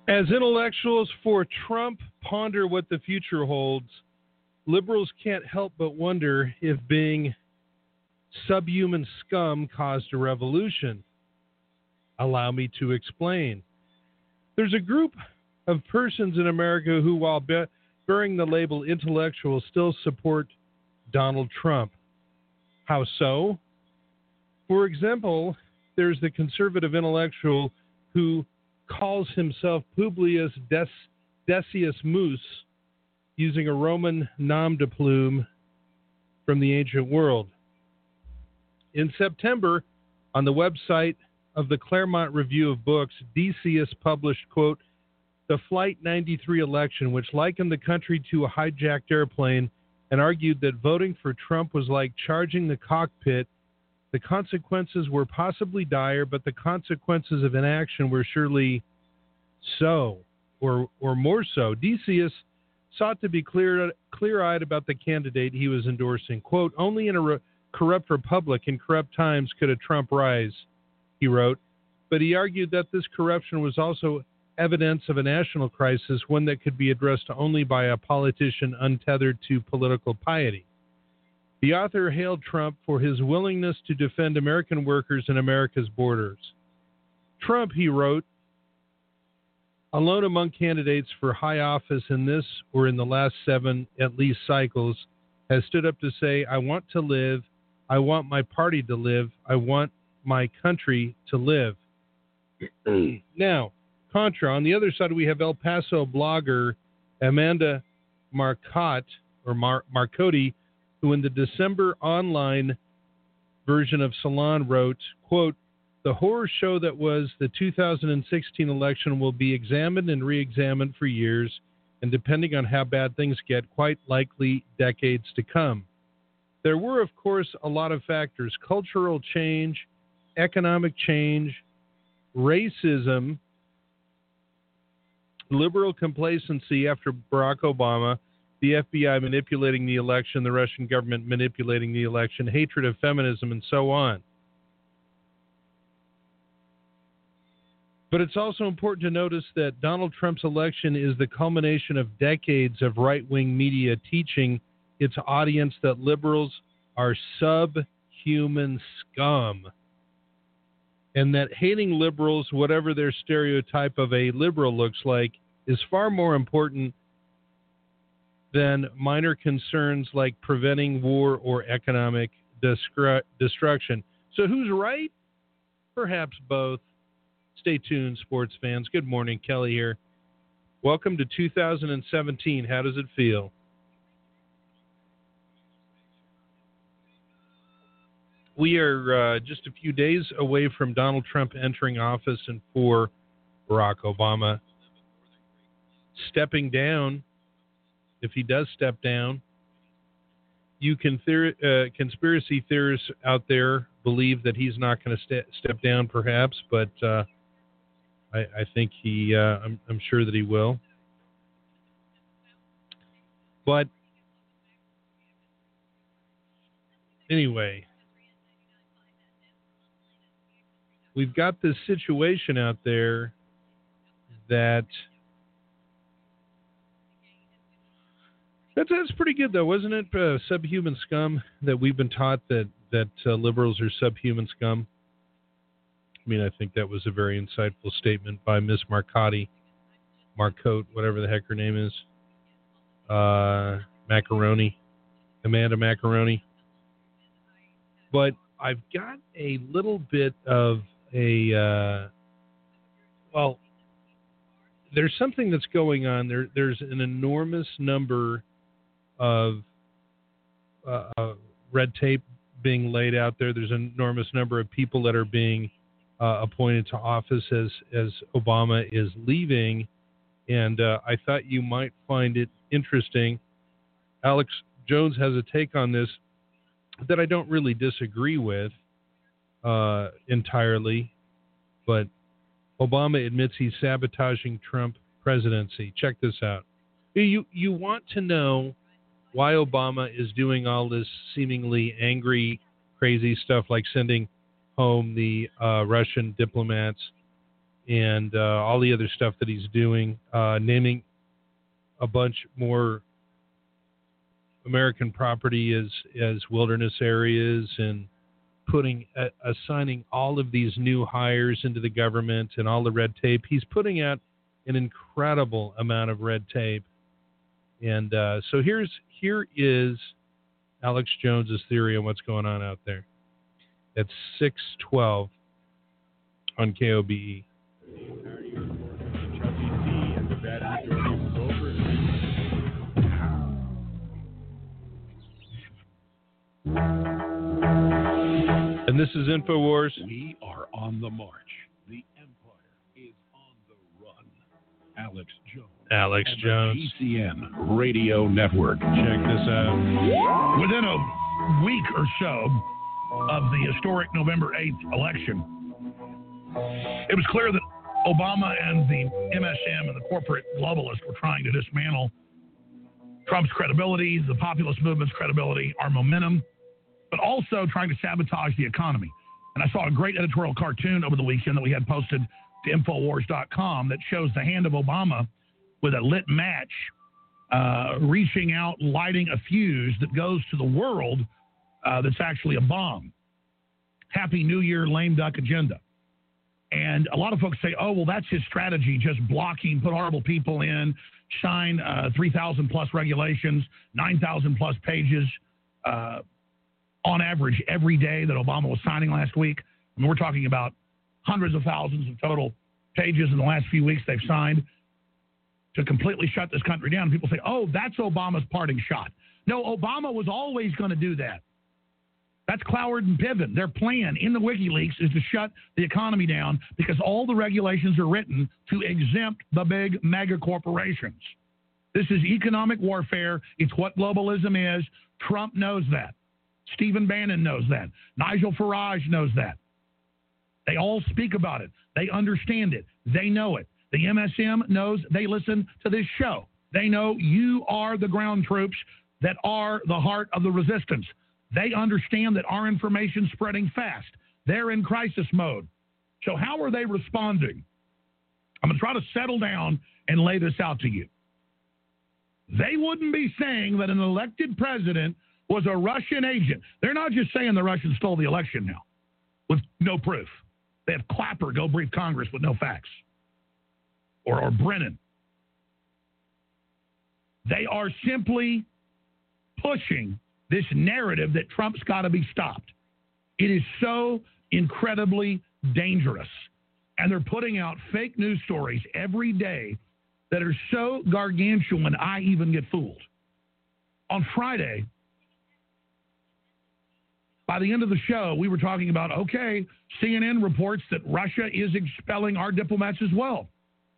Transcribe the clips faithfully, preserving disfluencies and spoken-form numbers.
As intellectuals for Trump ponder what the future holds, liberals can't help but wonder if being subhuman scum caused a revolution. Allow me to explain. There's a group of persons in America who, while be- bearing the label intellectual, still support Donald Trump. How so? For example, there's the conservative intellectual who calls himself Publius Des- Decius Mus, using a Roman nom de plume from the ancient world. In September, on the website of the Claremont Review of Books, Decius published, quote, the Flight ninety-three election, which likened the country to a hijacked airplane and argued that voting for Trump was like charging the cockpit. The consequences were possibly dire, but the consequences of inaction were surely so, or or more so. Decius sought to be clear, clear-eyed about the candidate he was endorsing. Quote, only in a re- corrupt republic in corrupt times could a Trump rise, he wrote. But he argued that this corruption was also evidence of a national crisis, one that could be addressed only by a politician untethered to political piety. The author hailed Trump for his willingness to defend American workers and America's borders. Trump, he wrote, alone among candidates for high office in this or in the last seven, at least, cycles, has stood up to say, I want to live, I want my party to live, I want my country to live. Now, contra, on the other side, we have El Paso blogger Amanda Marcotte, or Mar- Marcotti, who in the December online version of Salon wrote, quote, the horror show that was the two thousand sixteen election will be examined and re-examined for years, and depending on how bad things get, quite likely decades to come. There were, of course, a lot of factors: cultural change, economic change, racism, liberal complacency after Barack Obama, the F B I manipulating the election, the Russian government manipulating the election, hatred of feminism, and so on. But it's also important to notice that Donald Trump's election is the culmination of decades of right-wing media teaching its audience that liberals are subhuman scum, and that hating liberals, whatever their stereotype of a liberal looks like, is far more important than minor concerns like preventing war or economic destru- destruction. So who's right? Perhaps both. Stay tuned, sports fans. Good morning, Kelly here. Welcome to two thousand seventeen. How does it feel? We are uh, just a few days away from Donald Trump entering office and for Barack Obama stepping down. If he does step down, you can theor- uh, conspiracy theorists out there believe that he's not going to st- step down, perhaps, but uh, I, I think he. Uh, I'm, I'm sure that he will. But anyway, we've got this situation out there that. That's, that's pretty good, though, wasn't it? Uh, subhuman scum, that we've been taught that, that uh, liberals are subhuman scum. I mean, I think that was a very insightful statement by Miss Marcotti, Marcotte, whatever the heck her name is. Uh, Macaroni, Amanda Macaroni. But I've got a little bit of a, uh, well, there's something that's going on. There, There's an enormous number of uh, uh, red tape being laid out there. There's an enormous number of people that are being uh, appointed to office as, as Obama is leaving. And uh, I thought you might find it interesting. Alex Jones has a take on this that I don't really disagree with uh, entirely. But Obama admits he's sabotaging Trump presidency. Check this out. You, you want to know why Obama is doing all this seemingly angry, crazy stuff like sending home the uh, Russian diplomats. and uh, all the other stuff that he's doing, uh, naming a bunch more American property as as wilderness areas, and putting uh, assigning all of these new hires into the government and all the red tape. He's putting out an incredible amount of red tape. And uh, so here's here is Alex Jones's theory on what's going on out there. At six twelve on K O B E. And this is InfoWars. We are on the march. The empire is on the run. Alex Jones. Alex and Jones. The G C N Radio Network. Check this out. Within a week or so of the historic November eighth election, it was clear that Obama and the M S M and the corporate globalists were trying to dismantle Trump's credibility, the populist movement's credibility, our momentum, but also trying to sabotage the economy. And I saw a great editorial cartoon over the weekend that we had posted to Infowars dot com that shows the hand of Obama with a lit match uh, reaching out, lighting a fuse that goes to the world uh, that's actually a bomb. Happy New Year, lame duck agenda. And a lot of folks say, oh, well, that's his strategy, just blocking, put horrible people in, sign uh, three thousand plus regulations, nine thousand plus pages uh, on average every day that Obama was signing last week. I mean, we're talking about hundreds of thousands of total pages in the last few weeks they've signed to completely shut this country down. People say, oh, that's Obama's parting shot. No, Obama was always going to do that. That's Cloward and Piven. Their plan in the WikiLeaks is to shut the economy down because all the regulations are written to exempt the big mega corporations. This is economic warfare. It's what globalism is. Trump knows that. Stephen Bannon knows that. Nigel Farage knows that. They all speak about it. They understand it. They know it. The M S M knows. They listen to this show. They know you are the ground troops that are the heart of the resistance. They understand that our information's spreading fast. They're in crisis mode. So how are they responding? I'm going to try to settle down and lay this out to you. They wouldn't be saying that an elected president was a Russian agent. They're not just saying the Russians stole the election now with no proof. They have Clapper go brief Congress with no facts. Or, or Brennan. They are simply pushing this narrative that Trump's got to be stopped. It is so incredibly dangerous. And they're putting out fake news stories every day that are so gargantuan I even get fooled. On Friday, by the end of the show, we were talking about, okay, C N N reports that Russia is expelling our diplomats as well.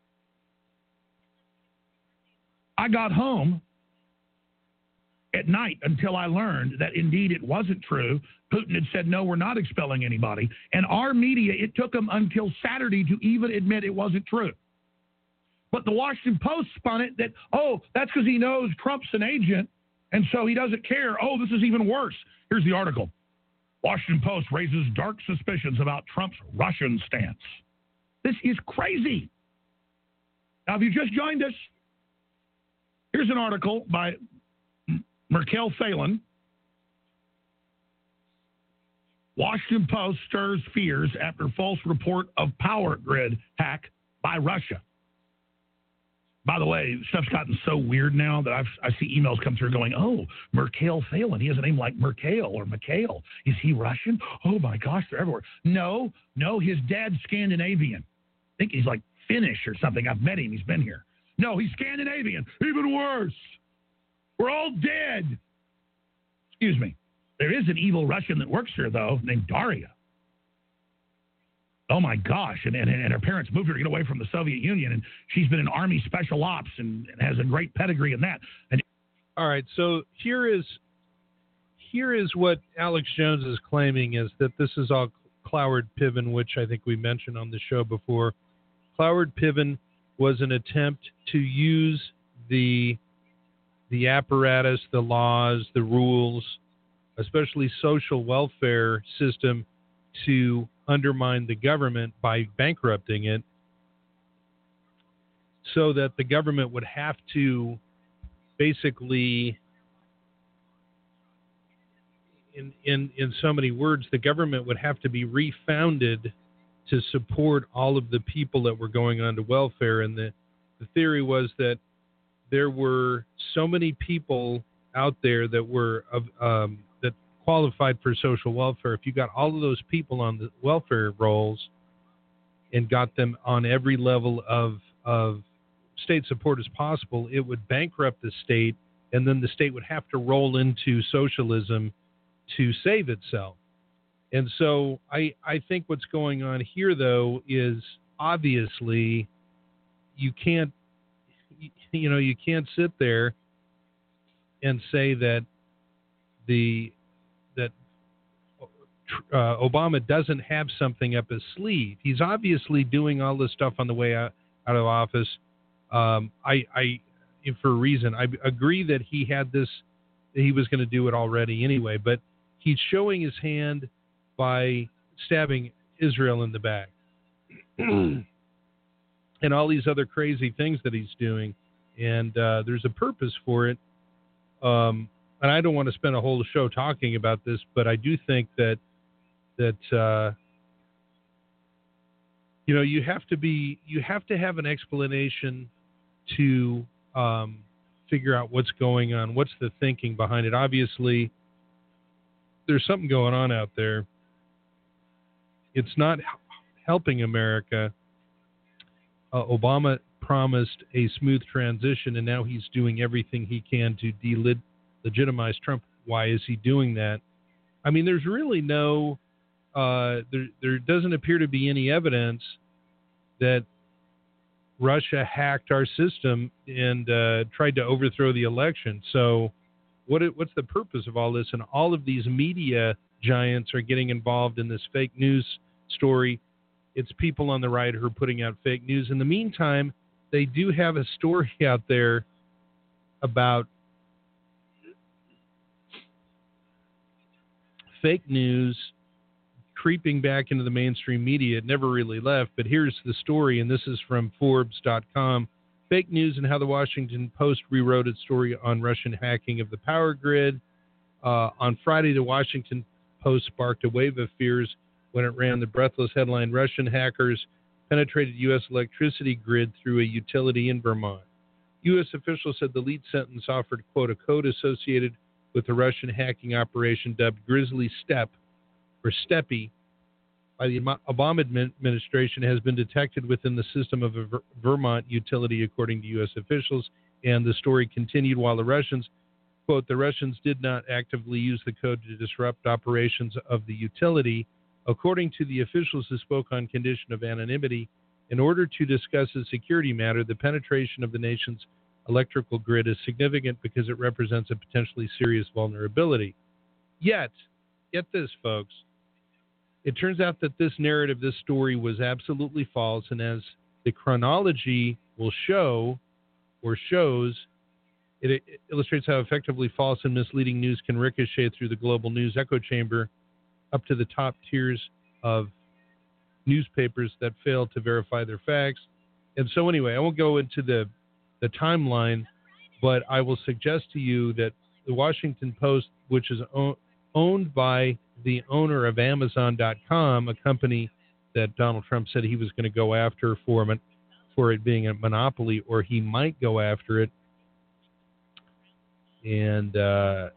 I got home at night until I learned that indeed it wasn't true. Putin had said, no, we're not expelling anybody. And our media, it took them until Saturday to even admit it wasn't true. But the Washington Post spun it that, oh, that's because he knows Trump's an agent, and so he doesn't care. Oh, this is even worse. Here's the article. Washington Post raises dark suspicions about Trump's Russian stance. This is crazy. Now, if you just joined us, here's an article by Merkel Phelan. Washington Post stirs fears after false report of power grid hack by Russia. By the way, stuff's gotten so weird now that I've, I see emails come through going, oh, Merkel Phelan. He has a name like Merkel or Mikhail. Is he Russian? Oh, my gosh, they're everywhere. No, no, his dad's Scandinavian. I think he's like Finnish or something. I've met him. He's been here. No, he's Scandinavian. Even worse. We're all dead. Excuse me. There is an evil Russian that works here, though, named Daria. Oh, my gosh. And, and, and her parents moved her to get away from the Soviet Union, and she's been in Army Special Ops and, and has a great pedigree in that. And all right, so here is here is what Alex Jones is claiming is that this is all Cloward Piven, which I think we mentioned on the show before. Cloward Piven was an attempt to use the the apparatus, the laws, the rules, especially social welfare system, to undermine the government by bankrupting it so that the government would have to basically, in, in, in so many words, the government would have to be refounded to support all of the people that were going on to welfare. And the, the theory was that there were so many people out there that were of, um, that qualified for social welfare. If you got all of those people on the welfare rolls and got them on every level of of state support as possible, it would bankrupt the state, and then the state would have to roll into socialism to save itself. And so I, I think what's going on here, though, is obviously you can't, you know, you can't sit there and say that the that uh, Obama doesn't have something up his sleeve. He's obviously doing all this stuff on the way out, out of office. Um, I, I, for a reason, I agree that he had this, that he was going to do it already anyway, but he's showing his hand by stabbing Israel in the back and all these other crazy things that he's doing. And uh, there's a purpose for it. Um, and I don't want to spend a whole show talking about this, but I do think that, that, uh, you know, you have to be, you have to have an explanation to um, figure out what's going on. What's the thinking behind it? Obviously, there's something going on out there. It's not helping America. Uh, Obama promised a smooth transition, and now he's doing everything he can to delegitimize Trump. Why is he doing that? I mean, there's really no, uh, there, there doesn't appear to be any evidence that Russia hacked our system and uh, tried to overthrow the election. So what what's the purpose of all this? And all of these media giants are getting involved in this fake news story. It's people on the right who are putting out fake news. In the meantime, they do have a story out there about fake news creeping back into the mainstream media. It never really left, but here's the story, and this is from Forbes dot com. Fake news and how the Washington Post rewrote its story on Russian hacking of the power grid. Uh, on Friday, the Washington Post sparked a wave of fears when it ran the breathless headline, Russian hackers penetrated U S electricity grid through a utility in Vermont. U S officials said the lead sentence offered, quote, a code associated with the Russian hacking operation dubbed Grizzly Steppe, or Steppe, by the Obama administration has been detected within the system of a Ver- Vermont utility, according to U S officials. And the story continued while the Russians, quote, the Russians did not actively use the code to disrupt operations of the utility. According to the officials who spoke on condition of anonymity, in order to discuss a security matter, the penetration of the nation's electrical grid is significant because it represents a potentially serious vulnerability. Yet, get this, folks, it turns out that this narrative, this story was absolutely false, and as the chronology will show, or shows, it, it illustrates how effectively false and misleading news can ricochet through the global news echo chamber up to the top tiers of newspapers that fail to verify their facts. And so anyway, I won't go into the, the timeline, but I will suggest to you that the Washington Post, which is own, owned by the owner of Amazon dot com, a company that Donald Trump said he was going to go after for, for it being a monopoly, or he might go after it. And uh,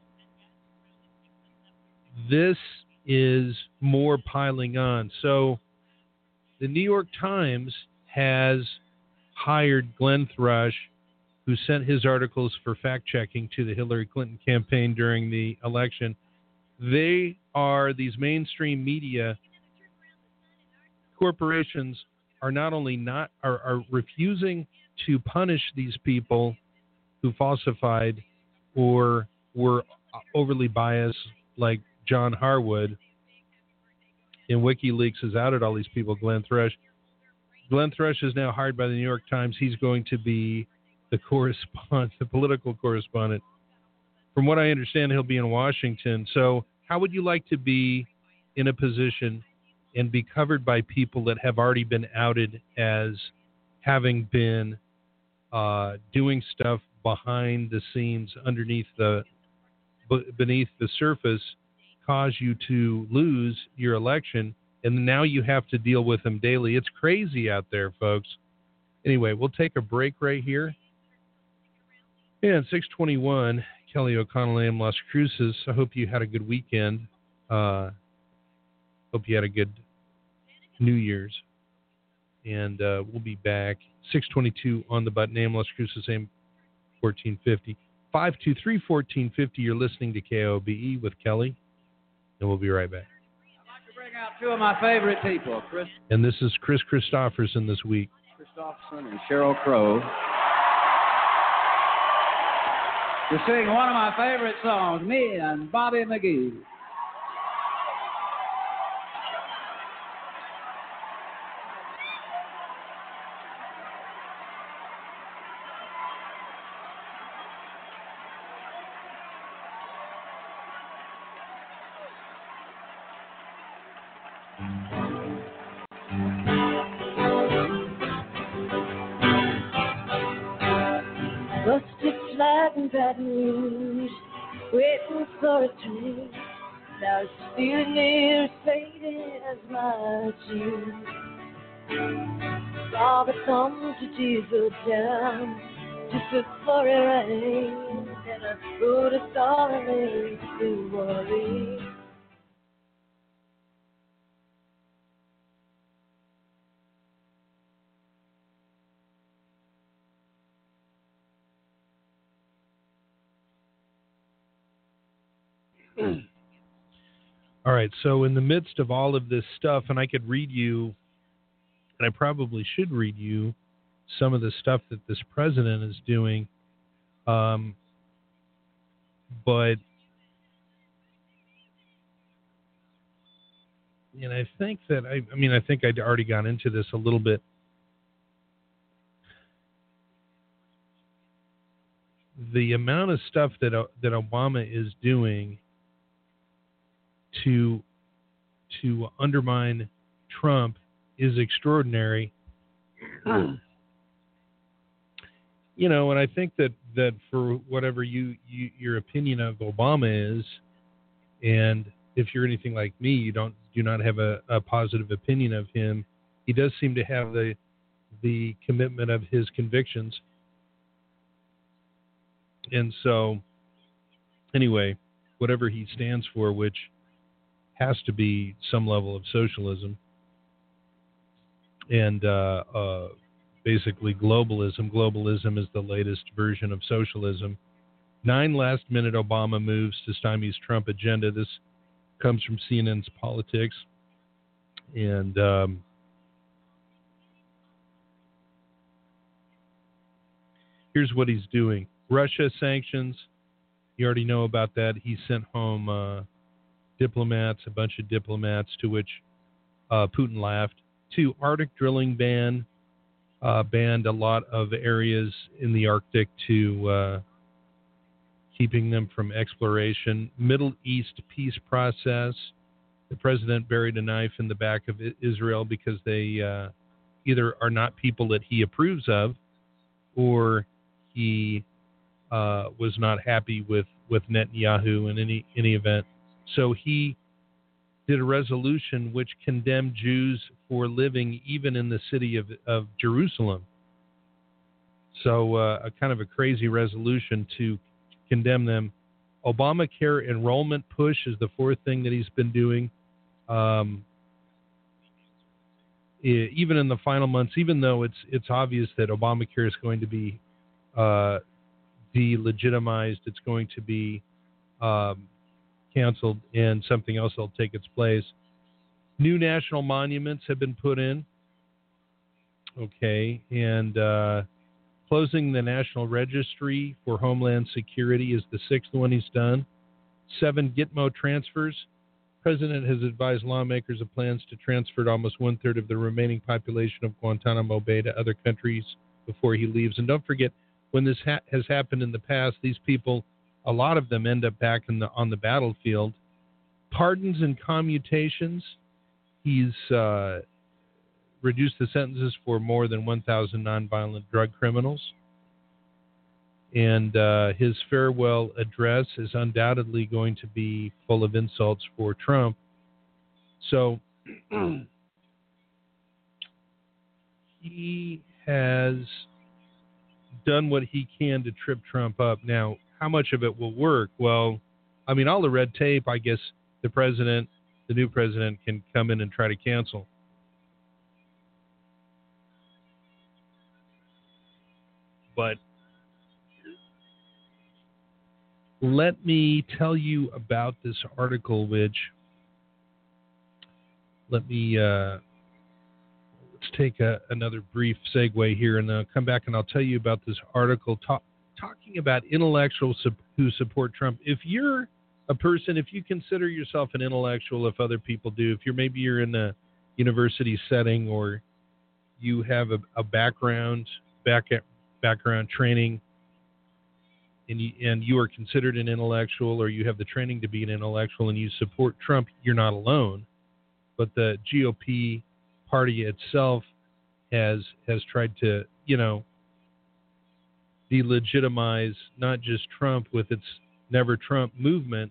this is more piling on. So the New York Times has hired Glenn Thrush, who sent his articles for fact-checking to the Hillary Clinton campaign during the election. They are, these mainstream media corporations are not only not, are, are refusing to punish these people who falsified or were overly biased, like John Harwood, and WikiLeaks has outed all these people. Glenn Thrush. Glenn Thrush is now hired by the New York Times. He's going to be the correspondent, the political correspondent. From what I understand, he'll be in Washington. So how would you like to be in a position and be covered by people that have already been outed as having been uh, doing stuff behind the scenes, underneath the, beneath the surface, cause you to lose your election, and now you have to deal with them daily. It's crazy out there, folks. Anyway, we'll take a break right here. And six twenty-one, Kelly O'Connell, A M Las Cruces. I hope you had a good weekend. Uh, hope you had a good New Year's. And uh, we'll be back. six twenty-two on the button, A M Las Cruces, A M fourteen fifty. five two three, one four five zero. You're listening to K O B E with Kelly. And we'll be right back. I'd like to bring out two of my favorite people, Chris. And this is Chris Christopherson this week. Christopherson and Sheryl Crow. To sing one of my favorite songs, me and Bobby McGee. Busted flat in Baton Rouge, waiting for a train. Now it's feeling near as faded as my June. Saw the come to diesel town just before it rained, and I rode a star lane to New Orleans. All right, so in the midst of all of this stuff, and I could read you, and I probably should read you, some of the stuff that this president is doing, um, but, and I think that, I, I mean, I think I'd already gone into this a little bit. The amount of stuff that that Obama is doing to to undermine Trump is extraordinary. You know, and I think that, that for whatever you, you your opinion of Obama is, and if you're anything like me, you don't do not have a, a positive opinion of him, he does seem to have the the commitment of his convictions. And so, anyway, whatever he stands for, which has to be some level of socialism and uh, uh, basically globalism. Globalism is the latest version of socialism. Nine last-minute Obama moves to stymie's Trump agenda. This comes from C N N's Politics. And um, here's what he's doing. Russia sanctions. You already know about that. He sent home uh, diplomats, a bunch of diplomats, to which uh, Putin laughed. Two, Arctic drilling ban, uh, banned a lot of areas in the Arctic to uh, keeping them from exploration. Middle East peace process. The president buried a knife in the back of Israel because they uh, either are not people that he approves of, or he uh, was not happy with, with Netanyahu in any any event. So he did a resolution which condemned Jews for living even in the city of, of Jerusalem. So uh, a kind of a crazy resolution to condemn them. Obamacare enrollment push is the fourth thing that he's been doing. Um, even in the final months, even though it's it's obvious that Obamacare is going to be uh, delegitimized, it's going to be um, canceled, and something else will take its place. New national monuments have been put in. Okay, and uh, closing the National Registry for Homeland Security is the sixth one he's done. Seven Gitmo transfers. President has advised lawmakers of plans to transfer almost one-third of the remaining population of Guantanamo Bay to other countries before he leaves. And don't forget, when this ha- has happened in the past, these people, a lot of them end up back in the on the battlefield. Pardons and commutations. He's uh, reduced the sentences for more than one thousand nonviolent drug criminals. And uh, his farewell address is undoubtedly going to be full of insults for Trump. So he has done what he can to trip Trump up. Now, how much of it will work? Well, I mean, all the red tape, I guess the president, the new president, can come in and try to cancel. But let me tell you about this article, which, let me, uh, let's take a, another brief segue here, and then I'll come back and I'll tell you about this article talk, talking about intellectuals who support Trump. If you're a person, if you consider yourself an intellectual, if other people do, if you're maybe you're in a university setting or you have a, a background, back, background training, and you, and you are considered an intellectual, or you have the training to be an intellectual and you support Trump, you're not alone. But the G O P party itself has has tried to, you know, delegitimize not just Trump with its Never Trump movement,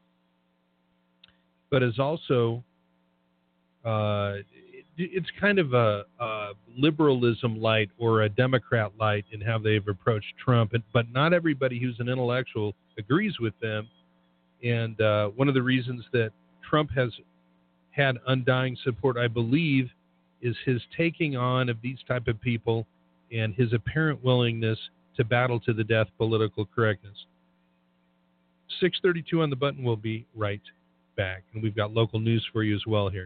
but is also uh, it, it's kind of a, a liberalism light or a Democrat light in how they've approached Trump. But not everybody who's an intellectual agrees with them. And uh, one of the reasons that Trump has had undying support, I believe, is his taking on of these type of people and his apparent willingness to battle to the death political correctness. six thirty-two on the button. We'll be right back. And we've got local news for you as well here.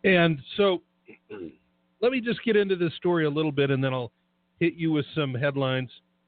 And so let me just get into this story a little bit, and then I'll hit you with some headlines.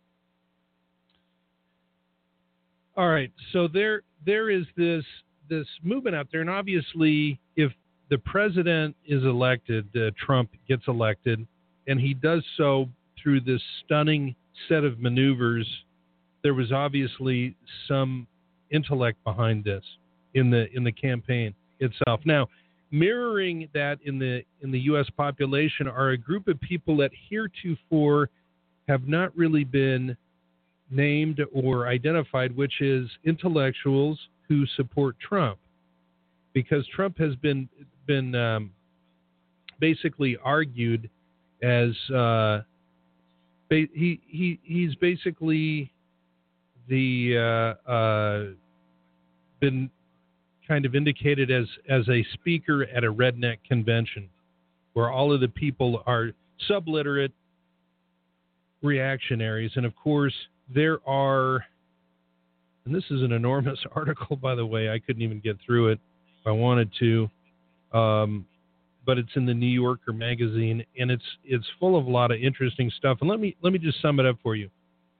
All right, so there there is this this movement out there, and obviously if the president is elected, uh, Trump gets elected, and he does so through this stunning set of maneuvers, there was obviously some intellect behind this in the in the campaign itself. Now, mirroring that in the in the U S population are a group of people that heretofore have not really been named or identified, which is intellectuals who support Trump, because Trump has been been um, basically argued as uh, ba- he he he's basically the uh, uh, been kind of indicated as as a speaker at a redneck convention, where all of the people are subliterate reactionaries, and of course there are, and this is an enormous article, by the way, I couldn't even get through it if I wanted to, um, but it's in the New Yorker magazine, and it's it's full of a lot of interesting stuff. And let me let me just sum it up for you,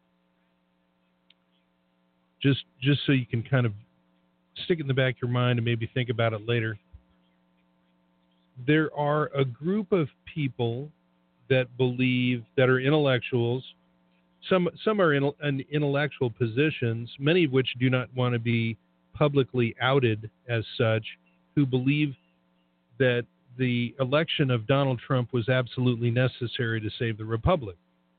just just so you can kind of stick it in the back of your mind and maybe think about it later. There are a group of people that believe, that are intellectuals. Some some are in, in intellectual positions, many of which do not want to be publicly outed as such, who believe that the election of Donald Trump was absolutely necessary to save the republic.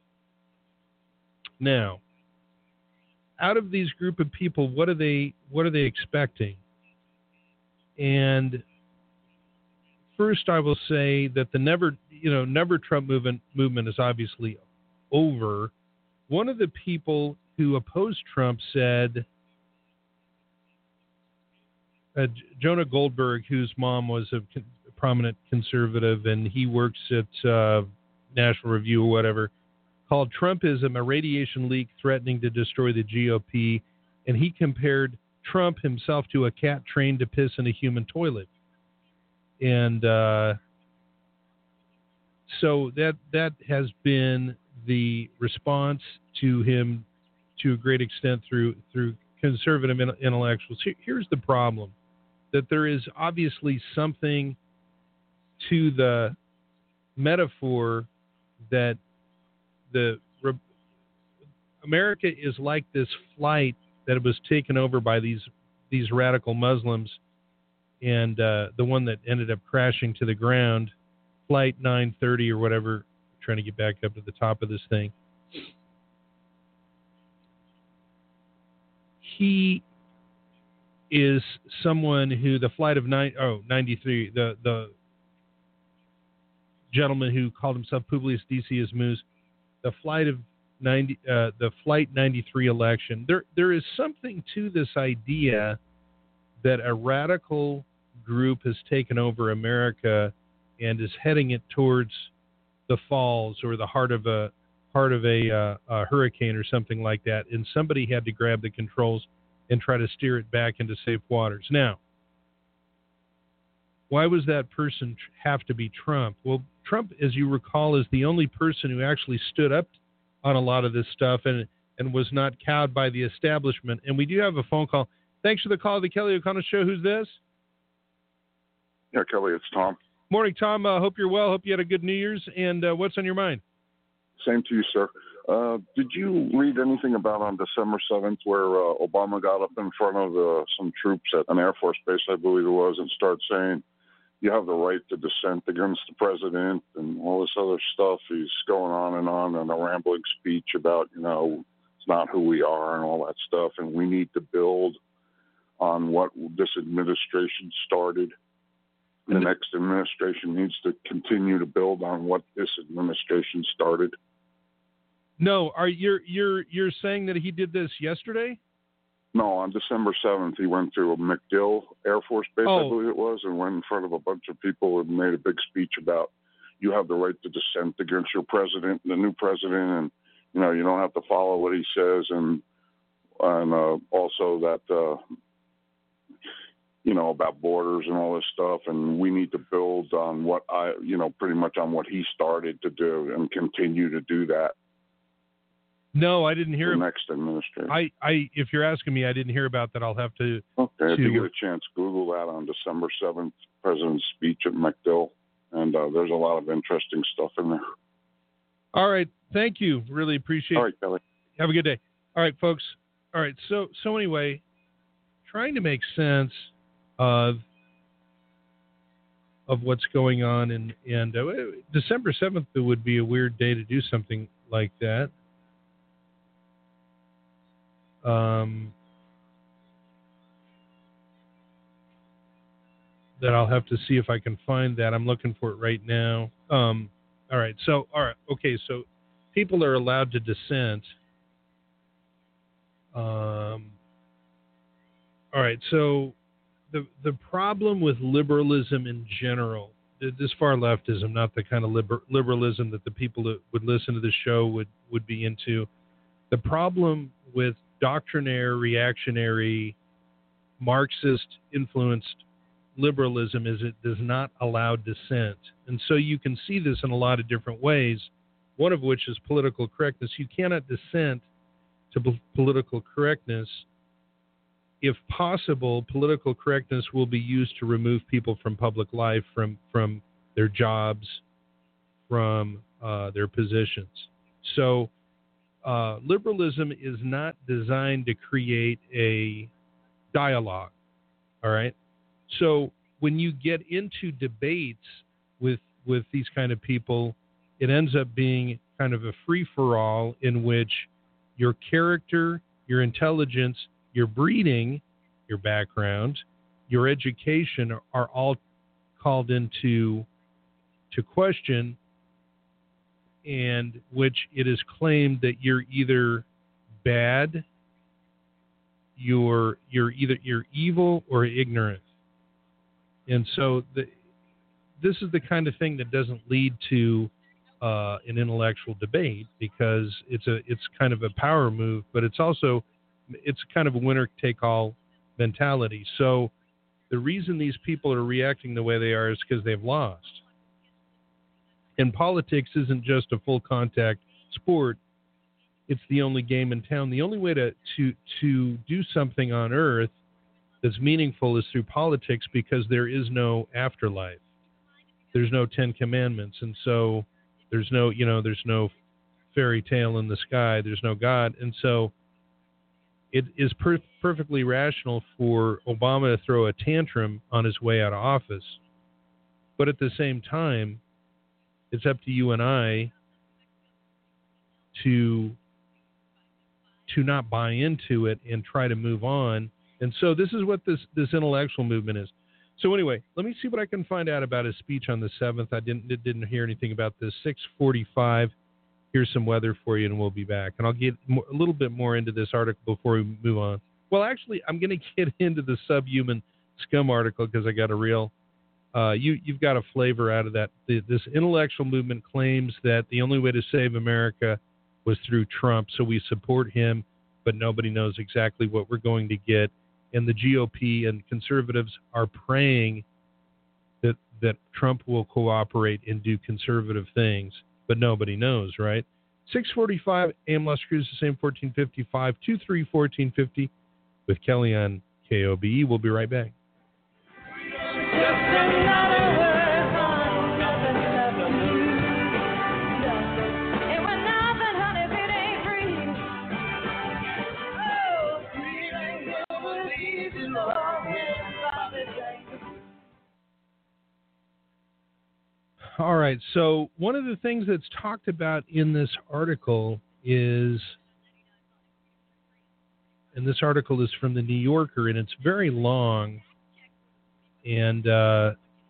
Now, out of these group of people, what are they what are they expecting? And first, I will say that the never you know never Trump movement movement is obviously over. One of the people who opposed Trump said, uh, Jonah Goldberg, whose mom was a con- prominent conservative, and he works at uh, National Review or whatever, called Trumpism a radiation leak threatening to destroy the G O P, and he compared Trump himself to a cat trained to piss in a human toilet. And uh, so that that has been the response to him to a great extent through through conservative intellectuals. Here's the problem, that there is obviously something to the metaphor that the America is like this flight that was taken over by these these radical Muslims, and uh, the one that ended up crashing to the ground, Flight nine thirty or whatever. Trying to get back up to the top of this thing. He is someone who the flight of nine oh ninety-three, the the gentleman who called himself Publius Decius Mus, the flight of ninety uh, the flight ninety-three election. There there is something to this idea that a radical group has taken over America and is heading it towards the falls or the heart of a heart of a, uh, a hurricane or something like that, and somebody had to grab the controls and try to steer it back into safe waters. Now, why was that person have to be Trump? Well, Trump, as you recall, is the only person who actually stood up on a lot of this stuff and and was not cowed by the establishment. And we do have a phone call. Thanks for the call, the Kelly O'Connell Show. Who's this? Yeah, Kelly, it's Tom. Morning, Tom. I uh, hope you're well. Hope you had a good New Year's. And uh, what's on your mind? Same to you, sir. Uh, did you read anything about on December seventh where uh, Obama got up in front of uh, some troops at an Air Force base, I believe it was, and started saying, you have the right to dissent against the president and all this other stuff? He's going on and on in a rambling speech about, you know, it's not who we are and all that stuff, and we need to build on what this administration started. The next administration needs to continue to build on what this administration started. No, are you're you're you're saying that he did this yesterday? No, on December seventh, he went to a MacDill Air Force Base, oh. I believe it was, and went in front of a bunch of people and made a big speech about you have the right to dissent against your president, the new president, and you know you don't have to follow what he says, and and uh, also that. Uh, you know, about borders and all this stuff, and we need to build on what I, you know, pretty much on what he started to do and continue to do that. No, I didn't hear the him. next administration. I, I, if you're asking me, I didn't hear about that. I'll have to. Okay, if to, you get a chance, Google that on December seventh, President's speech at MacDill, and uh, there's a lot of interesting stuff in there. All right, thank you. Really appreciate it. All right, Kelly. Have a good day. All right, folks. All right, so so anyway, trying to make sense of of what's going on, and and uh, December seventh would be a weird day to do something like that. Um, that I'll have to see if I can find that. I'm looking for it right now. Um, all right, so all right, okay, so people are allowed to dissent. Um, all right, so the the problem with liberalism in general, this far leftism, not the kind of liber, liberalism that the people that would listen to the show would, would be into. The problem with doctrinaire, reactionary, Marxist-influenced liberalism is it does not allow dissent. And so you can see this in a lot of different ways, one of which is political correctness. You cannot dissent to b- political correctness. If possible, political correctness will be used to remove people from public life, from, from their jobs, from uh, their positions. So uh, liberalism is not designed to create a dialogue, all right? So when you get into debates with with these kind of people, it ends up being kind of a free-for-all in which your character, your intelligence, your breeding, your background, your education are, are all called into to question, and which it is claimed that you're either bad, you're you're either you're evil or ignorant. And so the, this is the kind of thing that doesn't lead to uh, an intellectual debate, because it's a it's kind of a power move, but it's also it's kind of a winner-take-all mentality. So the reason these people are reacting the way they are is because they've lost. And politics isn't just a full-contact sport. It's the only game in town. The only way to, to, to do something on Earth that's meaningful is through politics, because there is no afterlife. There's no Ten Commandments. And so there's no, you know, there's no fairy tale in the sky. There's no God. And so it is per- perfectly rational for Obama to throw a tantrum on his way out of office. But at the same time, it's up to you and I to to not buy into it and try to move on. And so this is what this, this intellectual movement is. So anyway, let me see what I can find out about his speech on the seventh. I didn't didn't hear anything about this. six forty-five. Here's some weather for you, and we'll be back. And I'll get more, a little bit more into this article before we move on. Well, actually, I'm going to get into the subhuman scum article because I got a real uh, you you've got a flavor out of that. The, this intellectual movement claims that the only way to save America was through Trump, so we support him, but nobody knows exactly what we're going to get. And the G O P and conservatives are praying that that Trump will cooperate and do conservative things, but nobody knows, right? six forty-five A M Las Cruces, the same fourteen fifty-five, two three fourteen fifty with Kelly on K O B E. We'll be right back. All right, so one of the things that's talked about in this article is, and this article is from the New Yorker, and it's very long, and uh,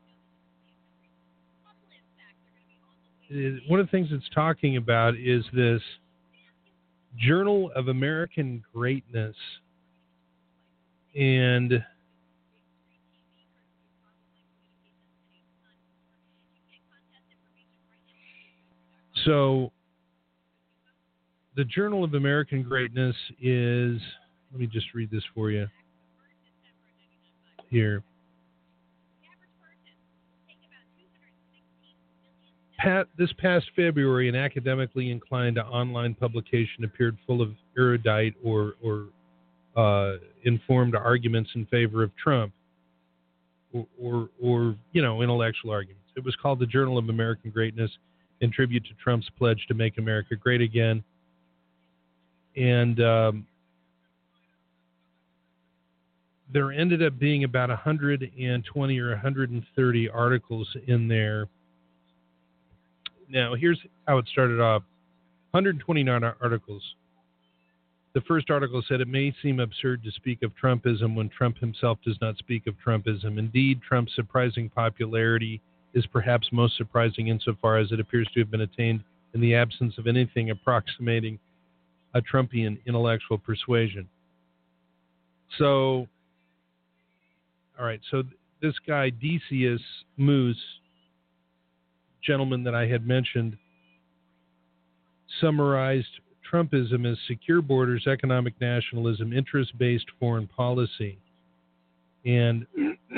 it, one of the things it's talking about is this Journal of American Greatness, and so the Journal of American Greatness is, let me just read this for you. here. Pat, this past February, an academically inclined online publication appeared full of erudite or, or uh, informed arguments in favor of Trump, or, or, or, you know, intellectual arguments. It was called the Journal of American Greatness, in tribute to Trump's pledge to make America great again. And um, there ended up being about one hundred twenty or one hundred thirty articles in there. Now, here's how it started off. one hundred twenty-nine articles. The first article said, it may seem absurd to speak of Trumpism when Trump himself does not speak of Trumpism. Indeed, Trump's surprising popularity is perhaps most surprising insofar as it appears to have been attained in the absence of anything approximating a Trumpian intellectual persuasion. So, all right, so this guy, Decius Moose, gentleman that I had mentioned, summarized Trumpism as secure borders, economic nationalism, interest-based foreign policy. And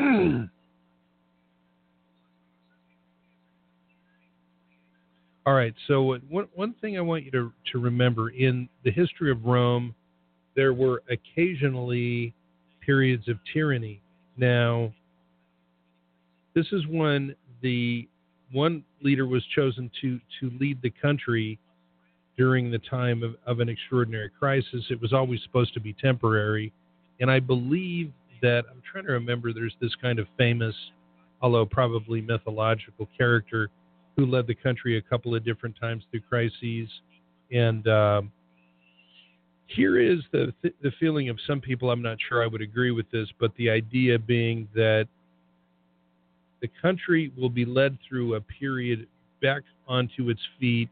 all right, so one, one thing I want you to, to remember, in the history of Rome, there were occasionally periods of tyranny. Now, this is when the one leader was chosen to, to lead the country during the time of, of an extraordinary crisis. It was always supposed to be temporary. And I believe that, I'm trying to remember, there's this kind of famous, although probably mythological character who led the country a couple of different times through crises. And um, here is the, th- the feeling of some people, I'm not sure I would agree with this, but the idea being that the country will be led through a period back onto its feet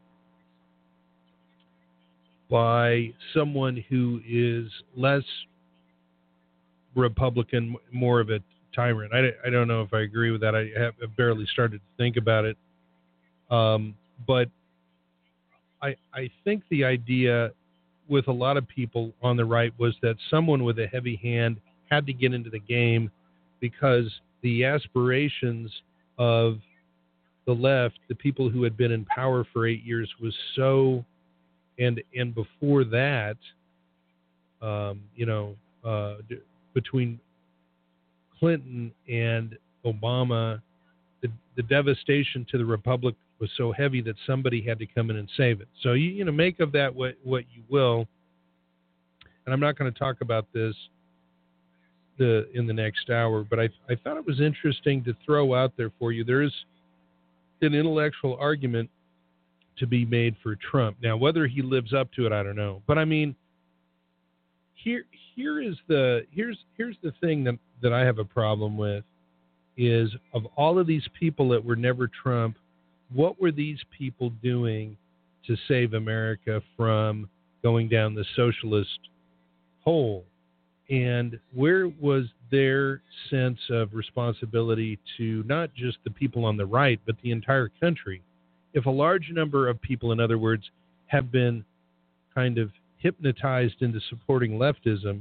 by someone who is less Republican, more of a tyrant. I, I don't know if I agree with that. I have barely started to think about it. Um, but I, I think the idea with a lot of people on the right was that someone with a heavy hand had to get into the game because the aspirations of the left, the people who had been in power for eight years, was so, and and before that, um, you know, uh, d- between Clinton and Obama, the, the devastation to the republic was so heavy that somebody had to come in and save it. So, you, you know, make of that what, what you will. And I'm not going to talk about this the in the next hour, but I, I thought it was interesting to throw out there for you. There's an intellectual argument to be made for Trump. Now, whether he lives up to it, I don't know. But I mean, here here is the here's here's the thing that, that I have a problem with is, of all of these people that were never Trump, what were these people doing to save America from going down the socialist hole? And where was their sense of responsibility to not just the people on the right, but the entire country? If a large number of people, in other words, have been kind of hypnotized into supporting leftism,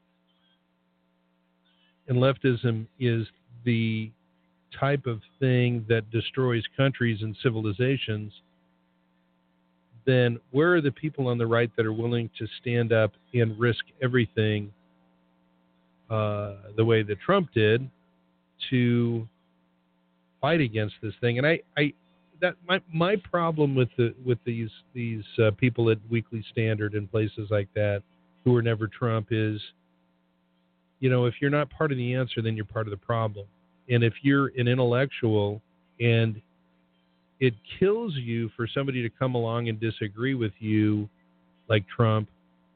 and leftism is the type of thing that destroys countries and civilizations, then where are the people on the right that are willing to stand up and risk everything uh, the way that Trump did to fight against this thing? And I, I that my my problem with the with these these uh, people at Weekly Standard and places like that who are never Trump is, you know, if you're not part of the answer, then you're part of the problem. And if you're an intellectual and it kills you for somebody to come along and disagree with you, like Trump,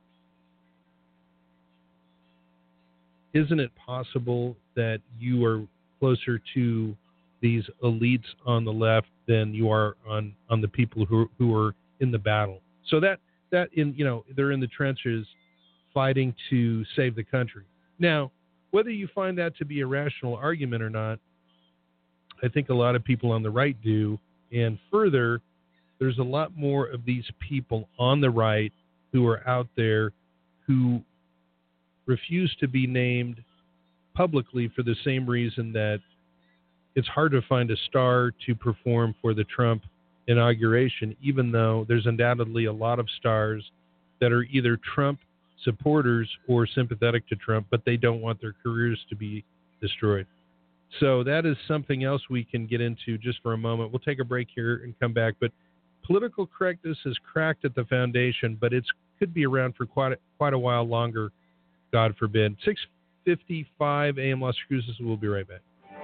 isn't it possible that you are closer to these elites on the left than you are on, on the people who who are in the battle? So that that in you know they're in the trenches fighting to save the country. Now, whether you find that to be a rational argument or not, I think a lot of people on the right do. And further, there's a lot more of these people on the right who are out there who refuse to be named publicly for the same reason that it's hard to find a star to perform for the Trump inauguration, even though there's undoubtedly a lot of stars that are either Trump supporters or sympathetic to Trump, but they don't want their careers to be destroyed. So that is something else we can get into just for a moment. We'll take a break here and come back. But political correctness is cracked at the foundation, but it could be around for quite a, quite a while longer, God forbid. six fifty-five A M Las Cruces. We'll be right back.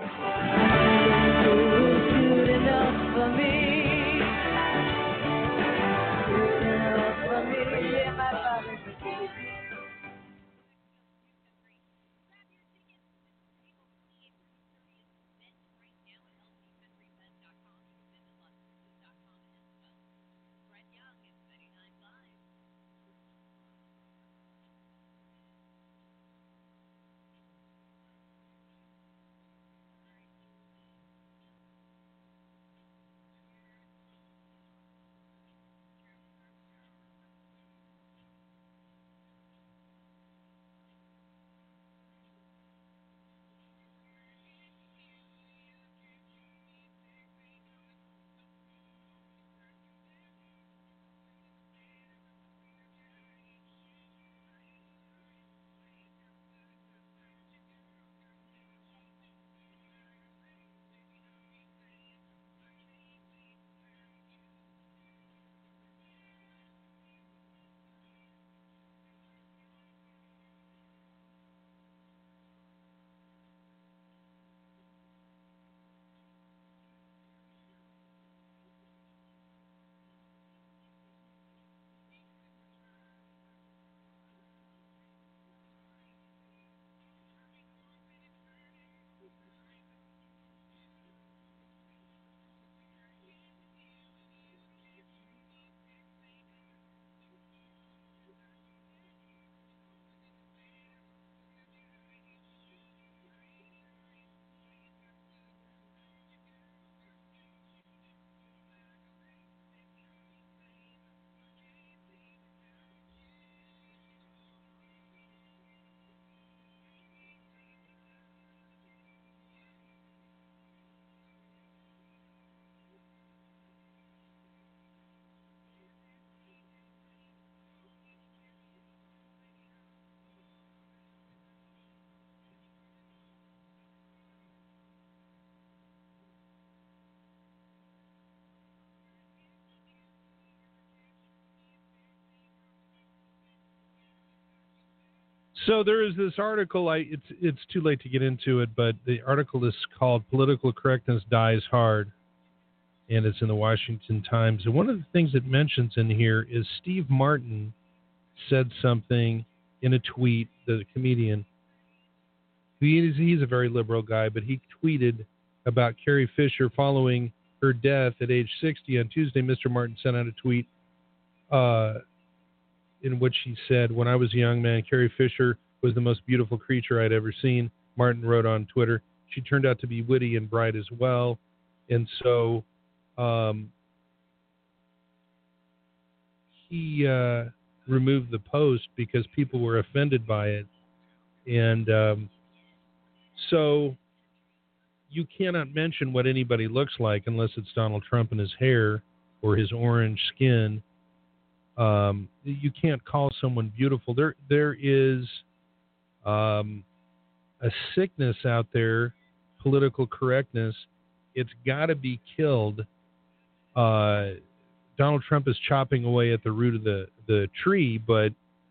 So there is this article. I it's it's too late to get into it, but the article is called "Political Correctness Dies Hard," and it's in the Washington Times. And one of the things it mentions in here is Steve Martin said something in a tweet. The comedian, he is, he's a very liberal guy, but he tweeted about Carrie Fisher following her death at age sixty on Tuesday. Mister Martin sent out a tweet. Uh, in which he said, "When I was a young man, Carrie Fisher was the most beautiful creature I'd ever seen." Martin wrote on Twitter, "She turned out to be witty and bright as well." And so um, he uh, removed the post because people were offended by it. And um, so you cannot mention what anybody looks like unless it's Donald Trump and his hair or his orange skin. Um, you can't call someone beautiful. There, there is um, a sickness out there, political correctness. It's got to be killed. Uh, Donald Trump is chopping away at the root of the, the tree, but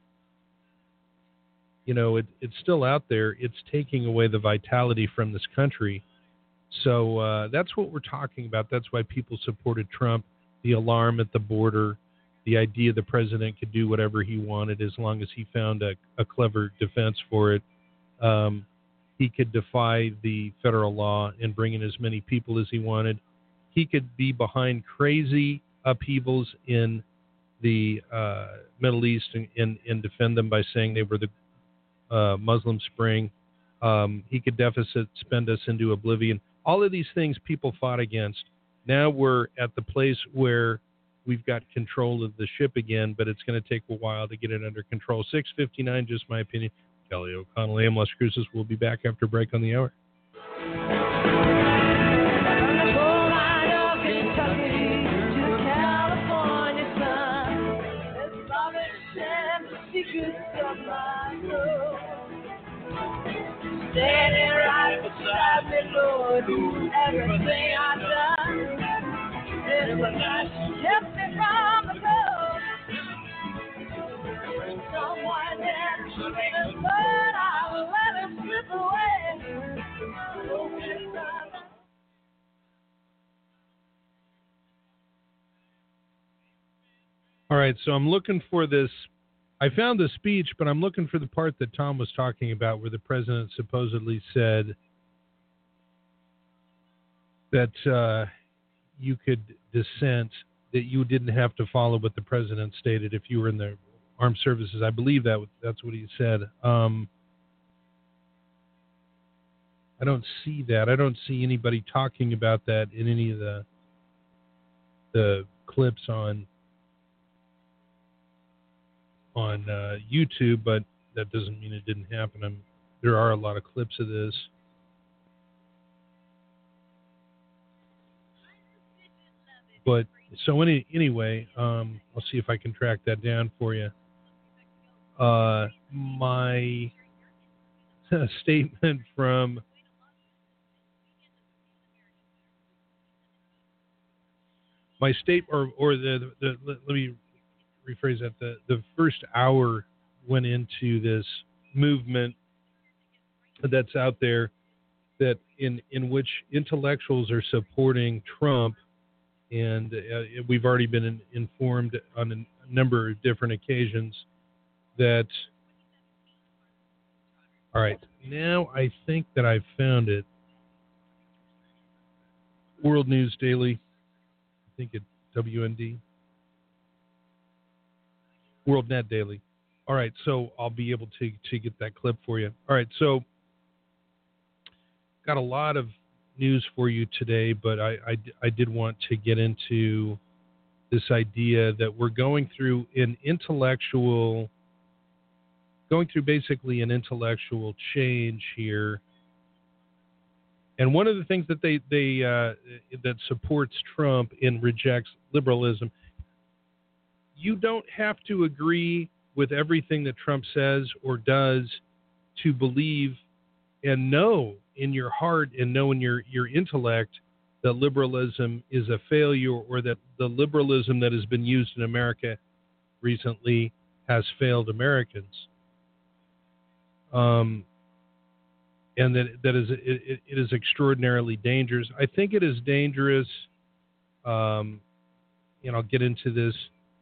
you know it, it's still out there. It's taking away the vitality from this country. So uh, that's what we're talking about. That's why people supported Trump. The alarm at the border. The idea the president could do whatever he wanted as long as he found a, a clever defense for it. Um, he could defy the federal law and bring in as many people as he wanted. He could be behind crazy upheavals in the uh, Middle East and, and, and defend them by saying they were the uh, Muslim Spring. Um, he could deficit spend us into oblivion. All of these things people fought against. Now we're at the place where we've got control of the ship again, but it's going to take a while to get it under control. six fifty-nine, just my opinion. Kelly O'Connell. A M Las Cruces will be back after break on the hour. Standing right beside me, Lord, everything I've done. This was not kept me from the road. Someone danced me the blood, I will let it slip away. All right, so I'm looking for this. I found the speech, but I'm looking for the part that Tom was talking about where the president supposedly said that uh, you could dissent, that you didn't have to follow what the president stated if you were in the armed services. I believe that that's what he said. Um, I don't see that. I don't see anybody talking about that in any of the the clips on on uh, YouTube, but that doesn't mean it didn't happen. I'm, there are a lot of clips of this. But so any, anyway, um, I'll see if I can track that down for you. Uh, my statement from my state, or or the, the, the let me rephrase that. The the first hour went into this movement that's out there, that in in which intellectuals are supporting Trump. And uh, we've already been in, informed on a number of different occasions that, all right, now I think that I've found it. World News Daily, I think it's W N D. World Net Daily. All right, so I'll be able to, to get that clip for you. All right, so got a lot of news for you today, but I, I, I did want to get into this idea that we're going through an intellectual, going through basically an intellectual change here. And one of the things that they, they uh, that supports Trump and rejects liberalism, you don't have to agree with everything that Trump says or does to believe and know in your heart and know in your, your intellect that liberalism is a failure, or that the liberalism that has been used in America recently has failed Americans. Um, and that that is it, it is extraordinarily dangerous. I think it is dangerous, um, and I'll get into this.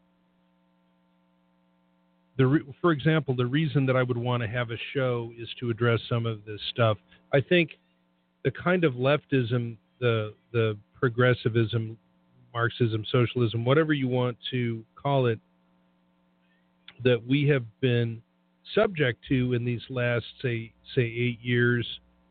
The re- for example, the reason that I would want to have a show is to address some of this stuff. I think the kind of leftism, the the progressivism, Marxism, socialism, whatever you want to call it, that we have been subject to in these last, say, say eight years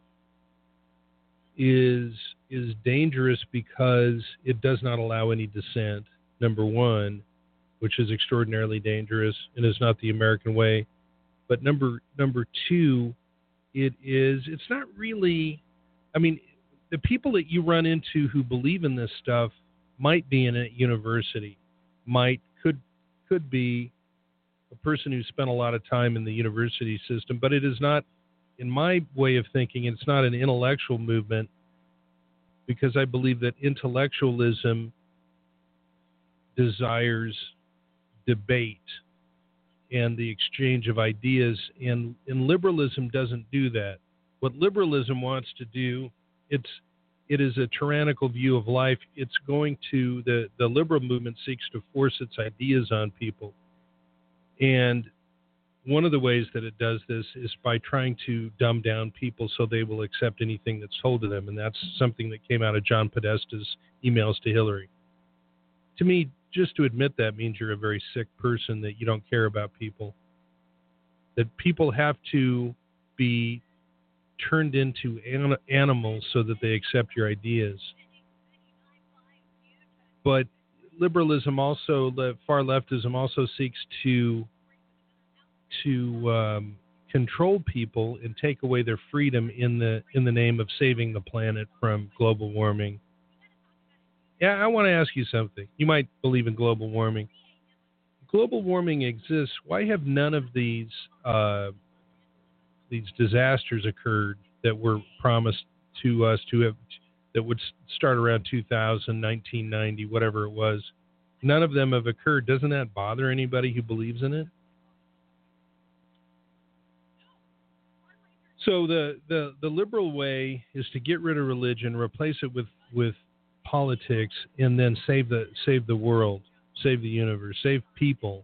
is is dangerous because it does not allow any dissent, number one, which is extraordinarily dangerous and is not the American way. But number number two, it is, it's not really, I mean, the people that you run into who believe in this stuff might be in a university, might, could, could be a person who spent a lot of time in the university system, but it is not, in my way of thinking, it's not an intellectual movement, because I believe that intellectualism desires debate and the exchange of ideas, and, and liberalism doesn't do that. What liberalism wants to do, it's it is a tyrannical view of life. It's going to, the, the liberal movement seeks to force its ideas on people. And one of the ways that it does this is by trying to dumb down people so they will accept anything that's told to them. And that's something that came out of John Podesta's emails to Hillary. To me, just to admit that means you're a very sick person, that you don't care about people. That people have to be turned into an- animals so that they accept your ideas. But liberalism also, far leftism also seeks to to um, control people and take away their freedom in the in the name of saving the planet from global warming. Yeah, I want to ask you something. You might believe in global warming. Global warming exists. Why have none of these uh, these disasters occurred that were promised to us to have that would start around two thousand, nineteen ninety, whatever it was? None of them have occurred. Doesn't that bother anybody who believes in it? So the, the, the liberal way is to get rid of religion, replace it with, with politics, and then save the save the world, save the universe, save people.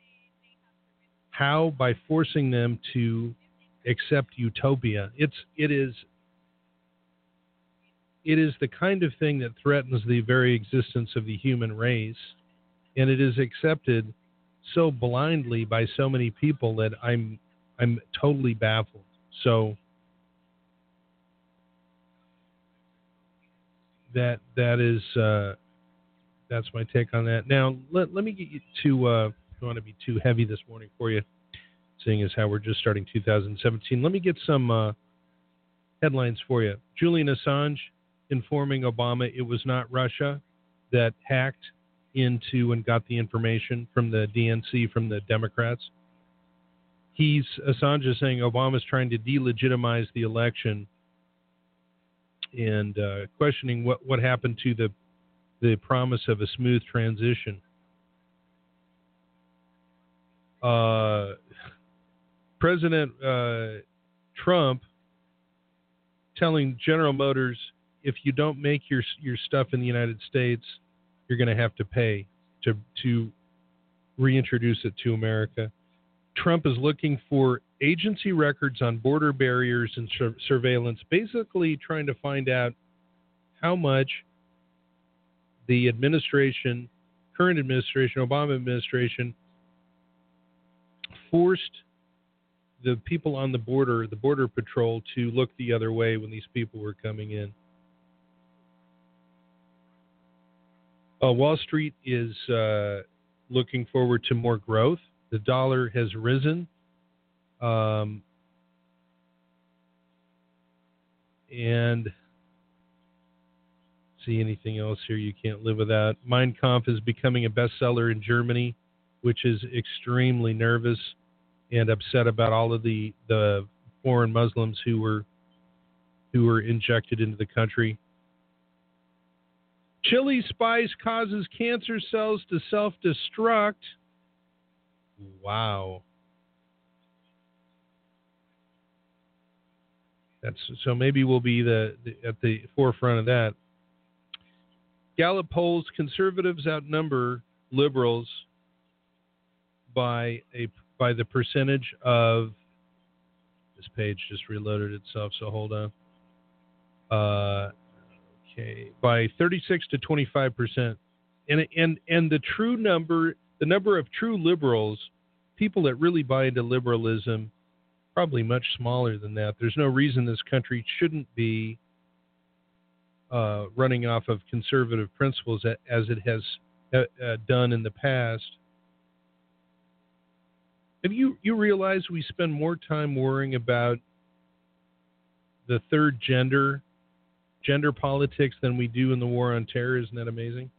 How? By forcing them to accept utopia. It's it is it is the kind of thing that threatens the very existence of the human race, and it is accepted so blindly by so many people that I'm I'm totally baffled. So that that is uh, that's my take on that. Now let let me get you to. Uh, I don't want to be too heavy this morning for you, seeing as how we're just starting two thousand seventeen. Let me get some uh, headlines for you. Julian Assange informing Obama it was not Russia that hacked into and got the information from the D N C, from the Democrats. He's Assange is saying Obama's trying to delegitimize the election and uh, questioning what, what happened to the the promise of a smooth transition. Uh, President uh, Trump telling General Motors, if you don't make your your stuff in the United States, you're going to have to pay to to reintroduce it to America. Trump is looking for agency records on border barriers and sur- surveillance, basically trying to find out how much the administration, current administration, Obama administration, forced the people on the border, the Border Patrol, to look the other way when these people were coming in. Uh, Wall Street is uh, looking forward to more growth. The dollar has risen. Um, and see anything else here you can't live without. Mein Kampf is becoming a bestseller in Germany, which is extremely nervous and upset about all of the, the foreign Muslims who were who were injected into the country. Chili spice causes cancer cells to self-destruct. Wow. That's so maybe we'll be the, the at the forefront of that. Gallup polls, conservatives outnumber liberals by a by the percentage of. This page just reloaded itself, so hold on. Uh, okay, by thirty-six to twenty-five percent, and and and the true number, the number of true liberals, people that really buy into liberalism, probably much smaller than that. There's no reason this country shouldn't be uh, running off of conservative principles as it has uh, uh, done in the past. Have you you realize we spend more time worrying about the third gender, gender politics than we do in the war on terror? Isn't that amazing?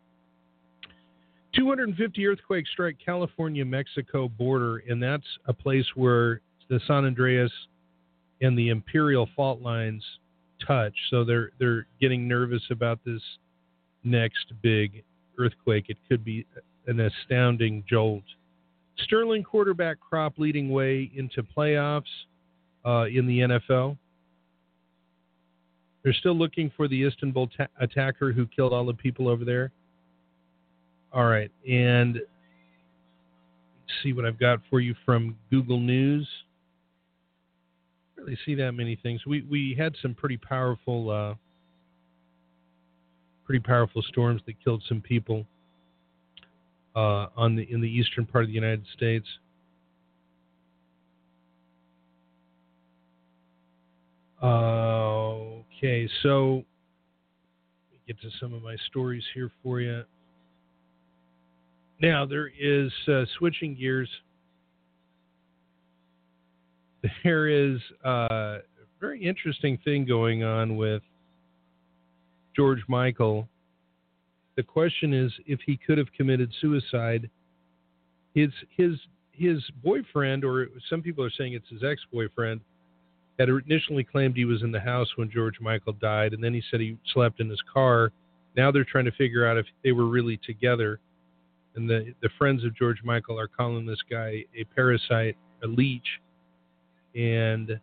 two hundred fifty earthquakes strike California-Mexico border, and that's a place where the San Andreas and the Imperial fault lines touch. So they're they're getting nervous about this next big earthquake. It could be an astounding jolt. Sterling quarterback crop leading way into playoffs uh, in the N F L. They're still looking for the Istanbul ta- attacker who killed all the people over there. All right, and let's see what I've got for you from Google News. I don't really see that many things. We we had some pretty powerful, uh, pretty powerful storms that killed some people uh, on the in the eastern part of the United States. Uh, okay, so let me get to some of my stories here for you. Now, there is, uh, switching gears, there is a very interesting thing going on with George Michael. The question is if he could have committed suicide. His his his boyfriend, or some people are saying it's his ex-boyfriend, had initially claimed he was in the house when George Michael died, and then he said he slept in his car. Now they're trying to figure out if they were really together. And the, the friends of George Michael are calling this guy a parasite, a leech. And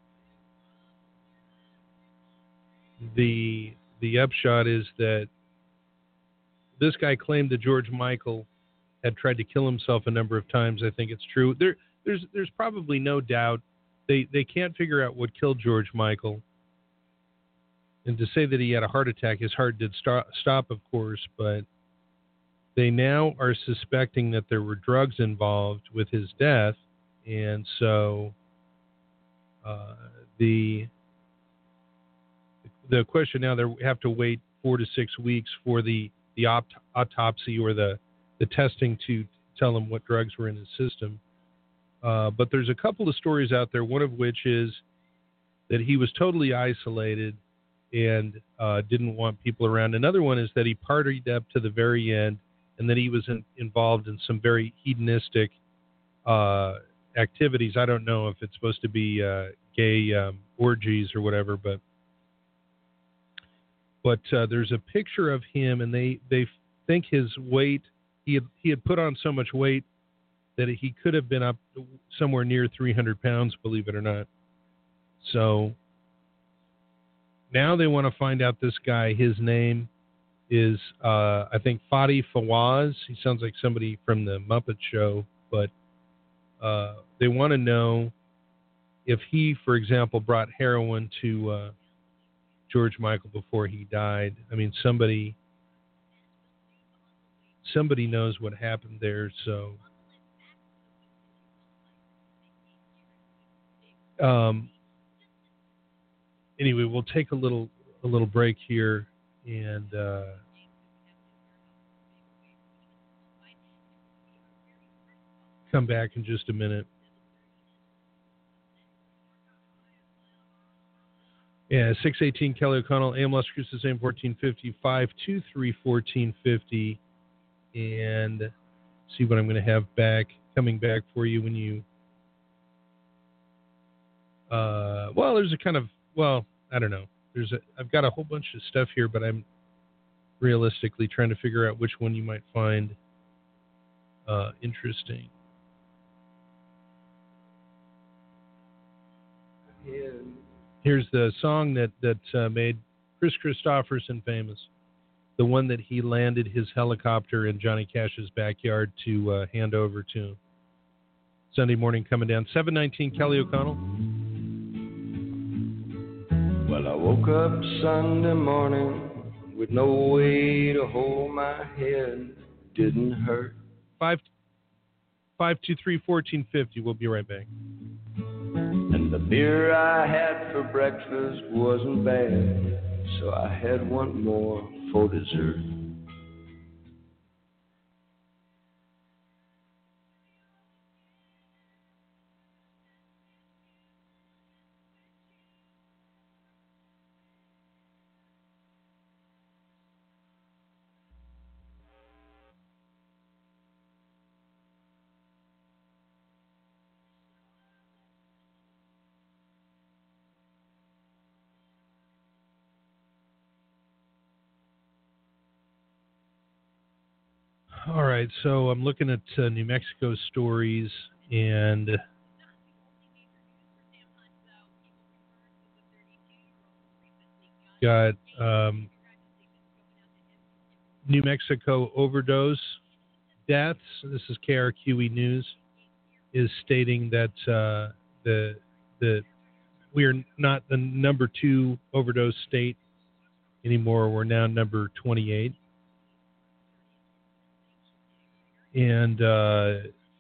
the the upshot is that this guy claimed that George Michael had tried to kill himself a number of times. I think it's true. There, there's there's probably no doubt. They they can't figure out what killed George Michael. And to say that he had a heart attack, his heart did stop, stop, of course, but they now are suspecting that there were drugs involved with his death, and so uh, the the question now, they have to wait four to six weeks for the the opt- autopsy or the the testing to tell him what drugs were in his system. Uh, but there's a couple of stories out there, one of which is that he was totally isolated and uh, didn't want people around. Another one is that he partied up to the very end and that he was in, involved in some very hedonistic uh, activities. I don't know if it's supposed to be uh, gay um, orgies or whatever, but but uh, there's a picture of him, and they, they think his weight, he had, he had put on so much weight that he could have been up somewhere near three hundred pounds, believe it or not. So now they want to find out this guy. His name is, uh, I think, Fadi Fawaz. He sounds like somebody from the Muppet Show, but uh, they want to know if he, for example, brought heroin to uh, George Michael before he died. I mean, somebody, somebody knows what happened there, so... Um, anyway, we'll take a little a little break here and uh, come back in just a minute. Yeah, six eighteen Kelly O'Connell, A M Las Cruces, A M fourteen fifty, five two three, fourteen fifty, and see what I'm going to have back, coming back for you when you... Uh, well, there's a kind of, well, I don't know. There's a, I've got a whole bunch of stuff here, but I'm realistically trying to figure out which one you might find uh, interesting. Here's the song that, that uh, made Chris Christopherson famous, the one that he landed his helicopter in Johnny Cash's backyard to uh, hand over to him. Sunday morning coming down. seven nineteen Kelly O'Connell. Well, I woke up Sunday morning with no way to hold my head. Didn't hurt. Five, five two three fourteen fifty. We'll be right back. And the beer I had for breakfast wasn't bad, so I had one more for dessert. All right, so I'm looking at uh, New Mexico stories, and got um, New Mexico overdose deaths. This is K R Q E News, is stating that uh, the the we are not the number two overdose state anymore. We're now number twenty-eight. And uh,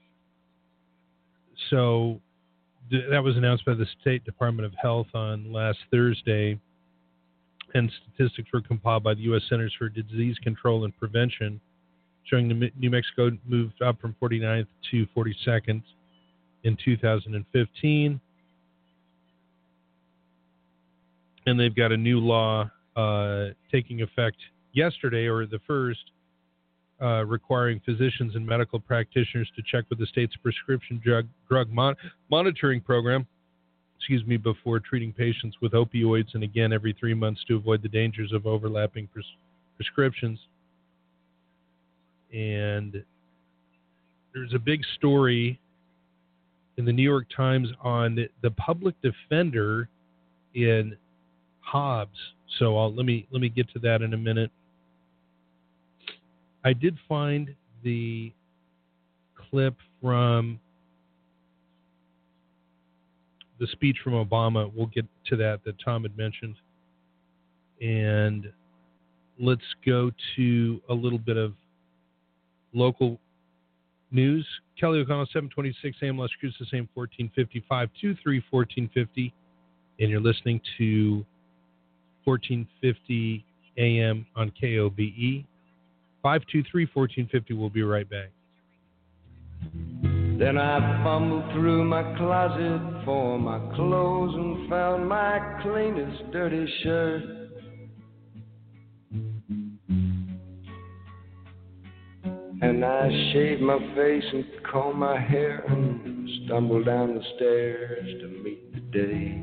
so th- that was announced by the State Department of Health on last Thursday, and statistics were compiled by the U S Centers for Disease Control and Prevention, showing the New Mexico moved up from forty-ninth to forty-second in two thousand fifteen. and they've got a new law uh, taking effect yesterday, or the first, uh, requiring physicians and medical practitioners to check with the state's prescription drug, drug mon- monitoring program, excuse me, before treating patients with opioids, and again every three months to avoid the dangers of overlapping pres- prescriptions. And there's a big story in the New York Times on the public defender in Hobbs. So I'll, let me let me get to that in a minute. I did find the clip from the speech from Obama. We'll get to that that Tom had mentioned. And let's go to a little bit of local news. Kelly O'Connell, seven twenty-six a.m. Las Cruces, A M fourteen fifty, five two three, fourteen fifty. And you're listening to fourteen fifty A M on K O B E. five two three, fourteen fifty. We'll be right back. Then I fumbled through my closet for my clothes and found my cleanest dirty shirt. And I shaved my face and combed my hair and stumbled down the stairs to meet the day.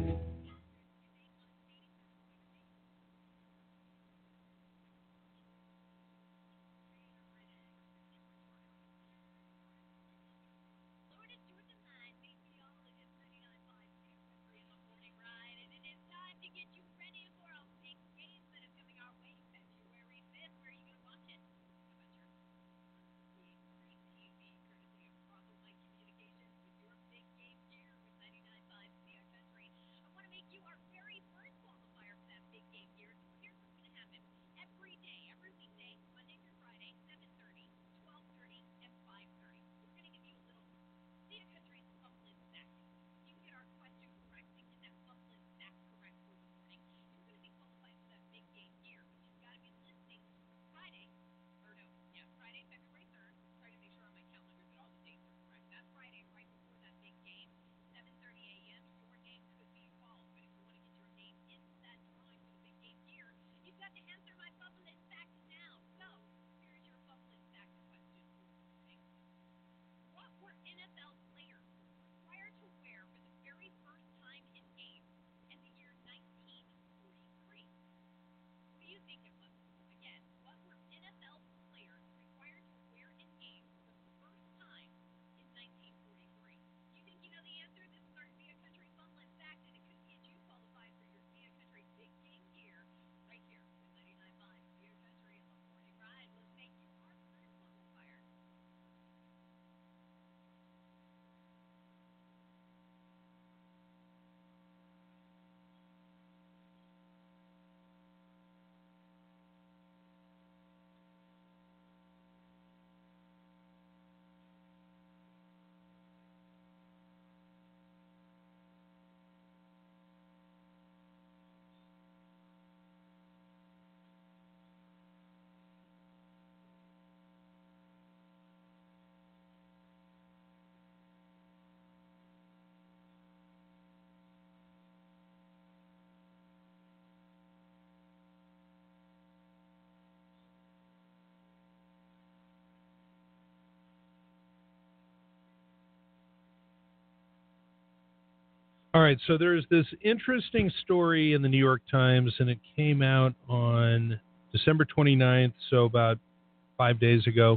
All right, so there's this interesting story in the New York Times, and it came out on December twenty-ninth, so about five days ago.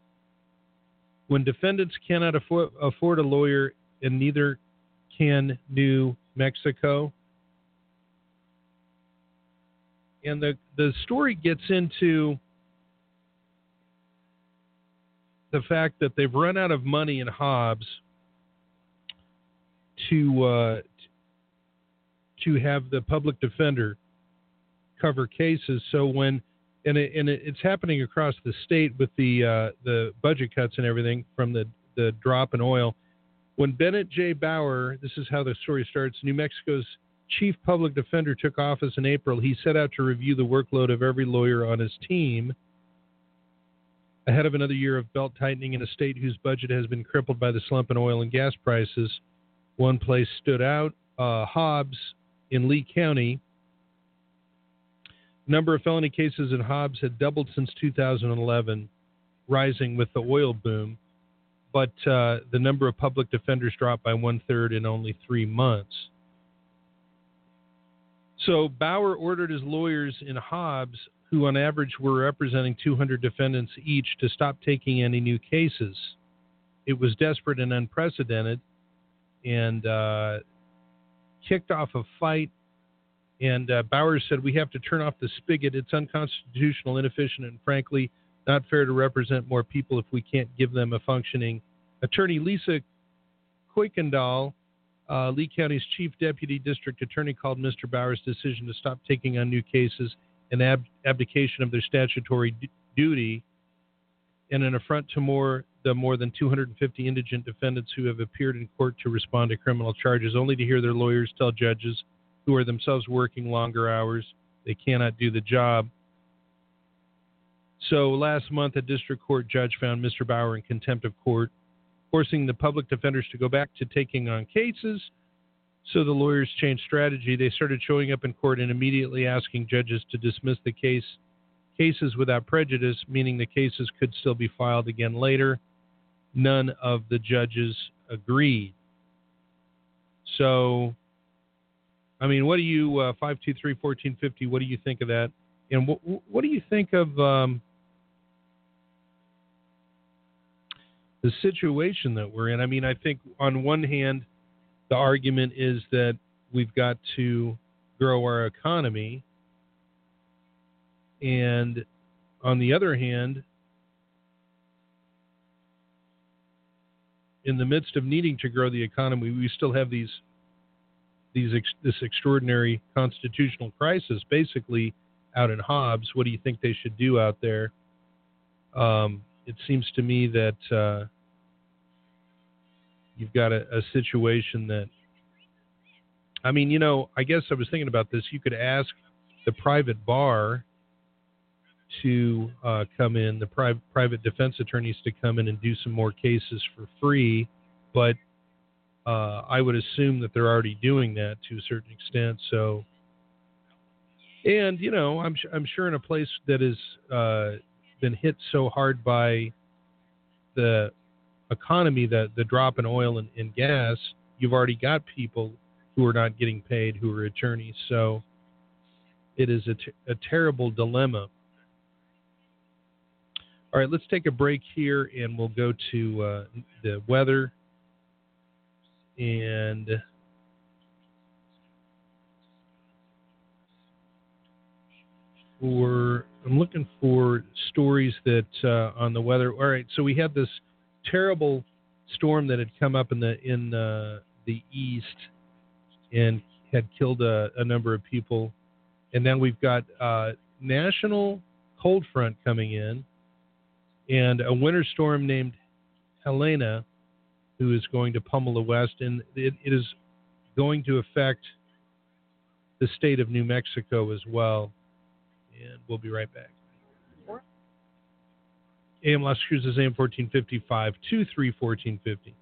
When defendants cannot afford, afford a lawyer, and neither can New Mexico. And the, the story gets into the fact that they've run out of money in Hobbs to uh, to have the public defender cover cases. So when and it, and it, it's happening across the state with the uh, the budget cuts and everything from the the drop in oil. When Bennett J. Bauer, this is how the story starts, New Mexico's chief public defender took office in April, he set out to review the workload of every lawyer on his team ahead of another year of belt tightening in a state whose budget has been crippled by the slump in oil and gas prices. One place stood out, uh, Hobbs in Lee County, Number of felony cases in Hobbs had doubled since two thousand eleven, rising with the oil boom, but uh, the number of public defenders dropped by one-third in only three months. So Bauer ordered his lawyers in Hobbs, who on average were representing two hundred defendants each, to stop taking any new cases. It was desperate and unprecedented, and uh, kicked off a fight. And uh, Bauer said, "We have to turn off the spigot. It's unconstitutional, inefficient, and frankly, not fair to represent more people if we can't give them a functioning." Attorney Lisa Kuykendall, uh, Lee County's chief deputy district attorney, called Mister Bauer's decision to stop taking on new cases an ab- abdication of their statutory d- duty and an affront to more the more than two hundred fifty indigent defendants who have appeared in court to respond to criminal charges, only to hear their lawyers tell judges, who are themselves working longer hours, they cannot do the job. So last month, a district court judge found Mister Bauer in contempt of court, forcing the public defenders to go back to taking on cases. So the lawyers changed strategy. They started showing up in court and immediately asking judges to dismiss the case cases without prejudice, meaning the cases could still be filed again later. None of the judges agreed. So, I mean, what do you, uh, five two three, one four five zero, what do you think of that? And what, what do you think of um, the situation that we're in? I mean, I think on one hand, the argument is that we've got to grow our economy. And on the other hand, in the midst of needing to grow the economy, we still have these, these ex, this extraordinary constitutional crisis, basically out in Hobbs. What do you think they should do out there? Um, it seems to me that uh, you've got a, a situation that, I mean, you know, I guess I was thinking about this. You could ask the private bar to uh, come in, the pri- private defense attorneys to come in and do some more cases for free, but uh, I would assume that they're already doing that to a certain extent. So, and you know, I'm I'm sure in a place that has uh, been hit so hard by the economy, that the drop in oil and, and gas, you've already got people who are not getting paid who are attorneys. So it is a, t- a terrible dilemma. All right, let's take a break here, and we'll go to uh, the weather. And for, I'm looking for stories that uh, on the weather. All right, so we had this terrible storm that had come up in the in uh, the east and had killed a, a number of people, and then we've got uh, national cold front coming in, and a winter storm named Helena, who is going to pummel the West, and it, it is going to affect the state of New Mexico as well. And we'll be right back. A M Las Cruces, A M fourteen fifty, five two three, fourteen fifty.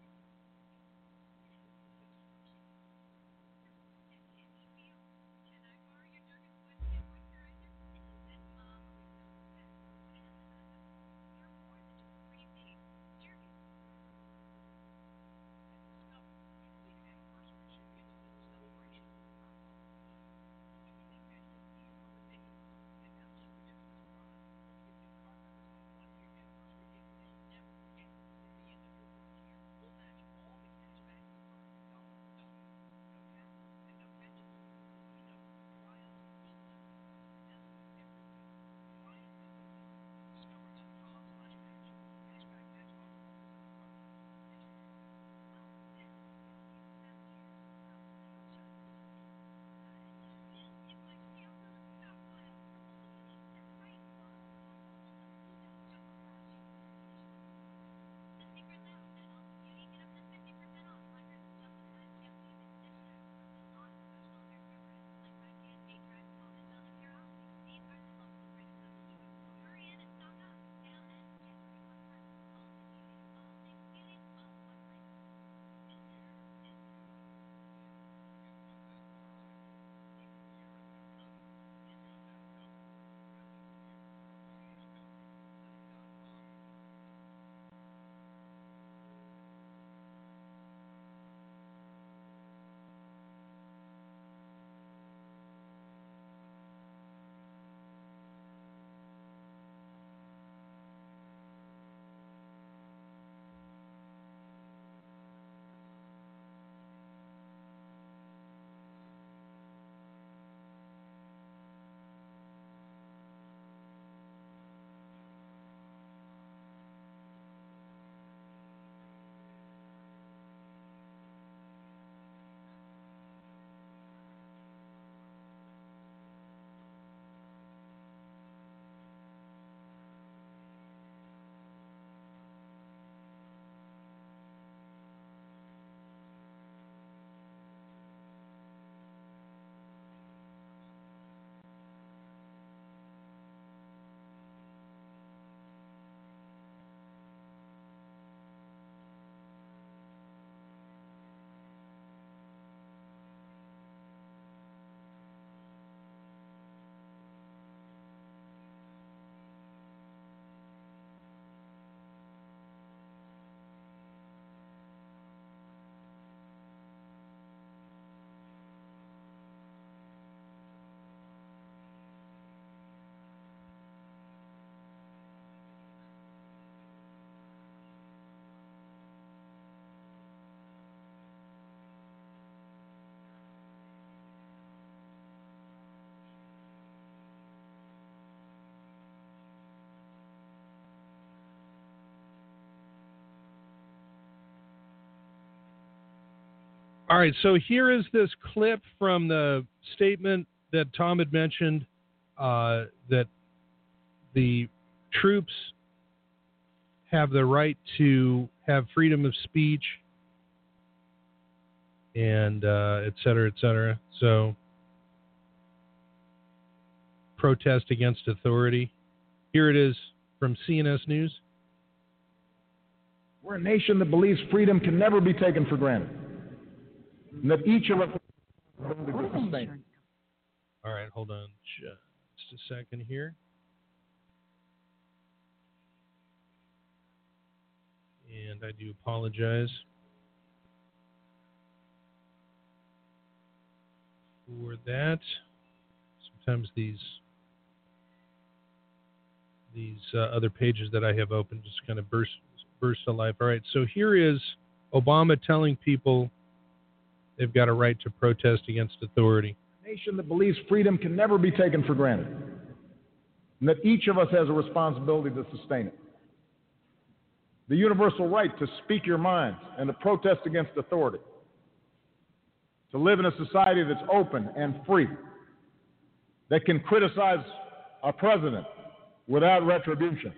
All right, so here is this clip from the statement that Tom had mentioned, uh, that the troops have the right to have freedom of speech and uh, et cetera, et cetera. So, protest against authority. Here it is from C N S News. We're a nation that believes freedom can never be taken for granted, and that each of us is able to sustain it. All right, hold on just a second here. And I do apologize for that. Sometimes these these uh, other pages that I have open just kind of burst burst to life. All right, so here is Obama telling people they've got a right to protest against authority. A nation that believes freedom can never be taken for granted, and that each of us has a responsibility to sustain it. The universal right to speak your mind and to protest against authority. To live in a society that's open and free, that can criticize our president without retribution.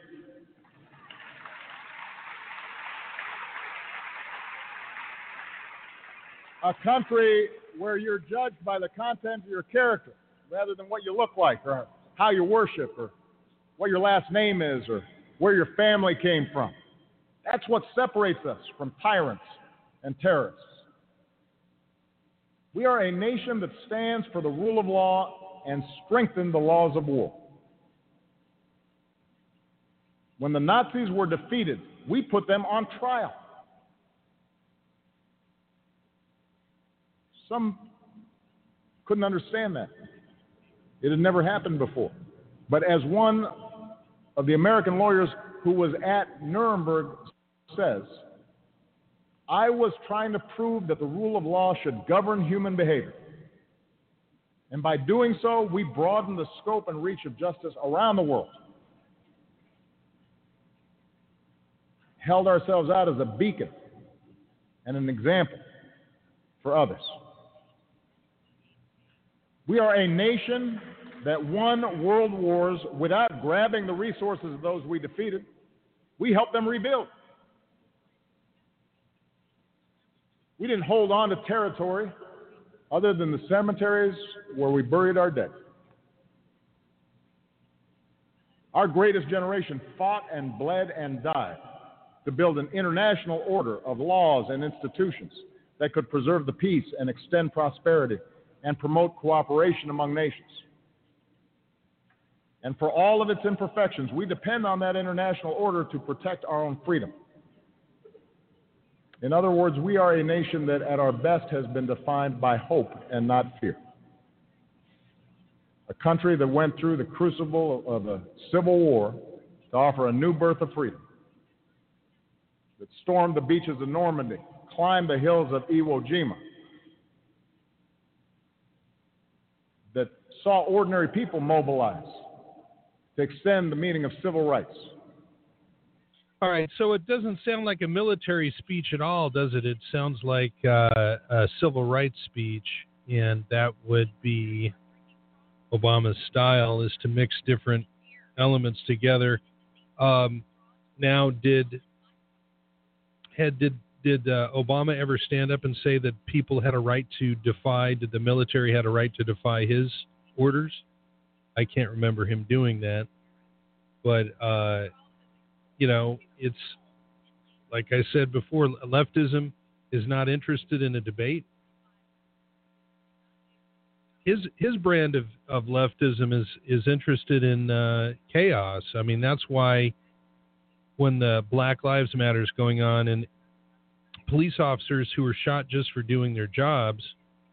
A country where you're judged by the content of your character rather than what you look like or how you worship or what your last name is or where your family came from. That's what separates us from tyrants and terrorists. We are a nation that stands for the rule of law and strengthens the laws of war. When the Nazis were defeated, we put them on trial. Some couldn't understand that. It had never happened before. But as one of the American lawyers who was at Nuremberg says, I was trying to prove that the rule of law should govern human behavior. And by doing so, we broadened the scope and reach of justice around the world. Held ourselves out as a beacon and an example for others. We are a nation that won world wars without grabbing the resources of those we defeated. We helped them rebuild. We didn't hold on to territory other than the cemeteries where we buried our dead. Our greatest generation fought and bled and died to build an international order of laws and institutions that could preserve the peace and extend prosperity and promote cooperation among nations. And for all of its imperfections, we depend on that international order to protect our own freedom. In other words, we are a nation that at our best has been defined by hope and not fear. A country that went through the crucible of a civil war to offer a new birth of freedom. That stormed the beaches of Normandy, climbed the hills of Iwo Jima. That saw ordinary people mobilize to extend the meaning of civil rights. All right, so it doesn't sound like a military speech at all, does it? It sounds like uh, a civil rights speech, and that would be Obama's style, is to mix different elements together. Um, now, did had did did uh, Obama ever stand up and say that people had a right to defy? Did the military had a right to defy his orders? I can't remember him doing that, but. Uh, You know, it's like I said before, leftism is not interested in a debate. His his brand of, of leftism is, is interested in uh, chaos. I mean, that's why when the Black Lives Matter is going on and police officers who are shot just for doing their jobs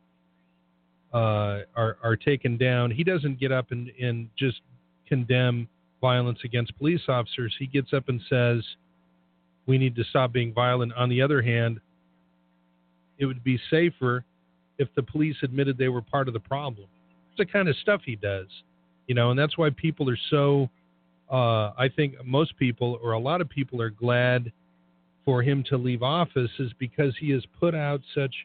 uh, are, are taken down, he doesn't get up and, and just condemn violence against police officers. He gets up and says, we need to stop being violent. On the other hand, it would be safer if the police admitted they were part of the problem. It's the kind of stuff he does, you know, and that's why people are so, uh, I think most people or a lot of people are glad for him to leave office, is because he has put out such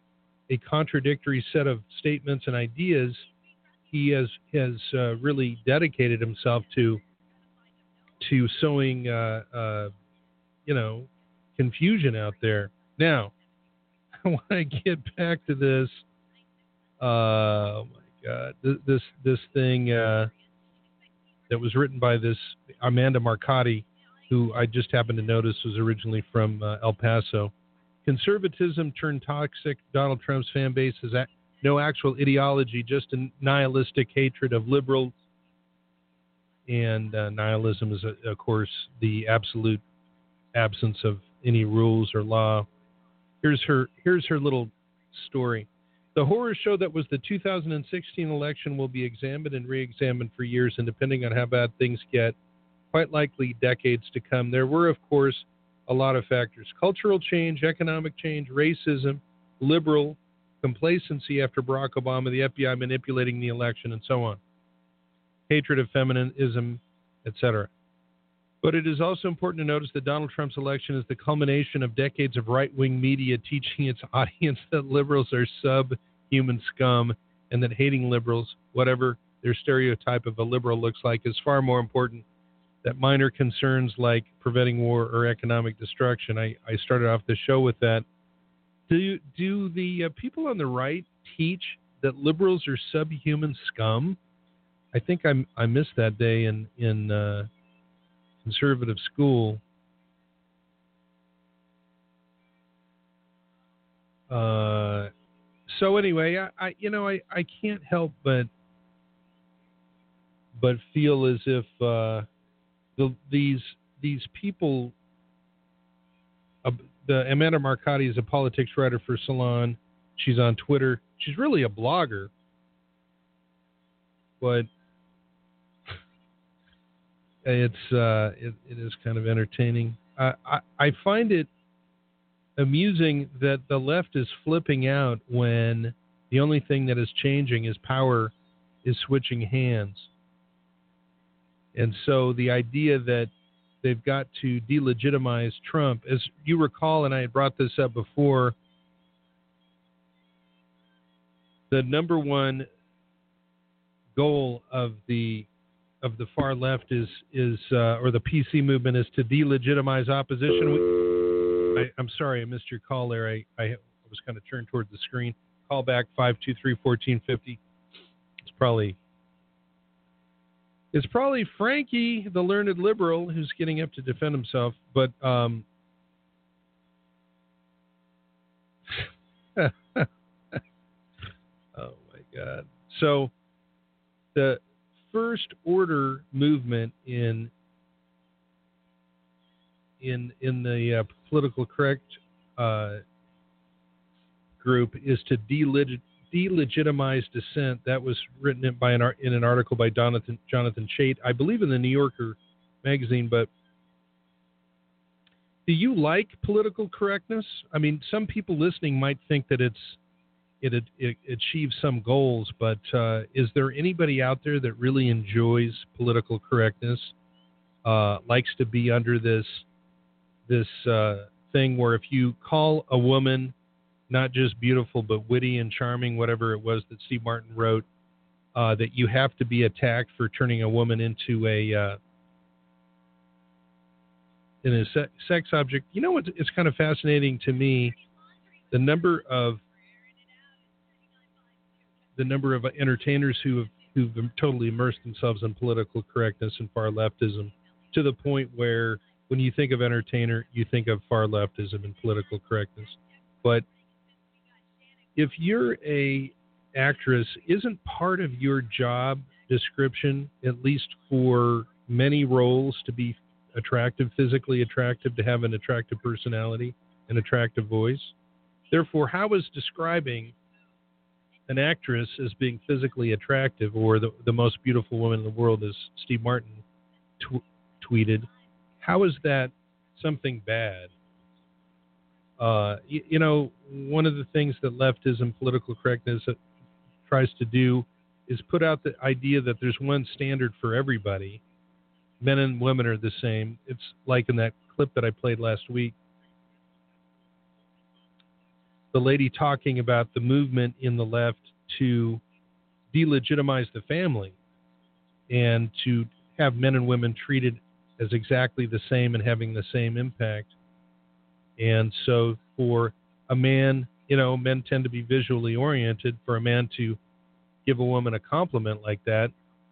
a contradictory set of statements and ideas, he has has uh, really dedicated himself to to sowing, uh, uh, you know, confusion out there. Now, I want to get back to this. Uh, oh my God, this this, this thing uh, that was written by this Amanda Marcotti, who I just happened to notice was originally from uh, El Paso. Conservatism turned toxic. Donald Trump's fan base has a- no actual ideology, just a nihilistic hatred of liberals. And uh, nihilism is, uh, of course, the absolute absence of any rules or law. Here's her. Here's her little story. The horror show that was the two thousand sixteen election will be examined and re-examined for years, and depending on how bad things get, quite likely decades to come. There were, of course, a lot of factors: cultural change, economic change, racism, liberal complacency after Barack Obama, the F B I manipulating the election, and so on. Hatred of feminism, et cetera. But it is also important to notice that Donald Trump's election is the culmination of decades of right-wing media teaching its audience that liberals are subhuman scum and that hating liberals, whatever their stereotype of a liberal looks like, is far more important than minor concerns like preventing war or economic destruction. I, I started off the show with that. Do you, do the uh, people on the right teach that liberals are subhuman scum? I think I, I missed that day in, in uh, conservative school. Uh, so anyway, I, I you know I, I can't help but but feel as if uh, the, these these people. Uh, the Amanda Marcotti is a politics writer for Salon. She's on Twitter. She's really a blogger, but it's uh, it, it is kind of entertaining. Uh, I I find it amusing that the left is flipping out when the only thing that is changing is power is switching hands. And so the idea that they've got to delegitimize Trump, as you recall, and I had brought this up before, the number one goal of the of the far left is is uh, or the P C movement is to delegitimize opposition. I, I'm sorry, I missed your call there. I, I was kind of turned toward the screen. Call back five two three, one four five zero. It's probably it's probably Frankie, the learned liberal, who's getting up to defend himself. But um, oh my God! So the First Order movement in in in the uh, political correct uh, group is to deleg- delegitimize dissent. That was written in by an in an article by Jonathan Jonathan Chait, I believe, in the New Yorker magazine. But do you like political correctness? I mean, some people listening might think that it's It, it achieves some goals, but uh, is there anybody out there that really enjoys political correctness, uh, likes to be under this this uh, thing where if you call a woman not just beautiful but witty and charming, whatever it was that Steve Martin wrote, uh, that you have to be attacked for turning a woman into a uh, in a se- sex object? You know what? It's kind of fascinating to me, the number of the number of entertainers who have who've totally immersed themselves in political correctness and far leftism, to the point where when you think of entertainer, you think of far leftism and political correctness. But if you're a actress, isn't part of your job description, at least for many roles, to be attractive, physically attractive, to have an attractive personality, an attractive voice? Therefore, how is describing an actress as being physically attractive, or the, the most beautiful woman in the world, as Steve Martin tw- tweeted, how is that something bad? Uh, you, you know, one of the things that leftism, political correctness, uh, tries to do is put out the idea that there's one standard for everybody. Men and women are the same. It's like in that clip that I played last week. the lady talking about the movement in the left to delegitimize the family and to have men and women treated as exactly the same and having the same impact. And so for a man, you know, men tend to be visually oriented. For a man to give a woman a compliment like that,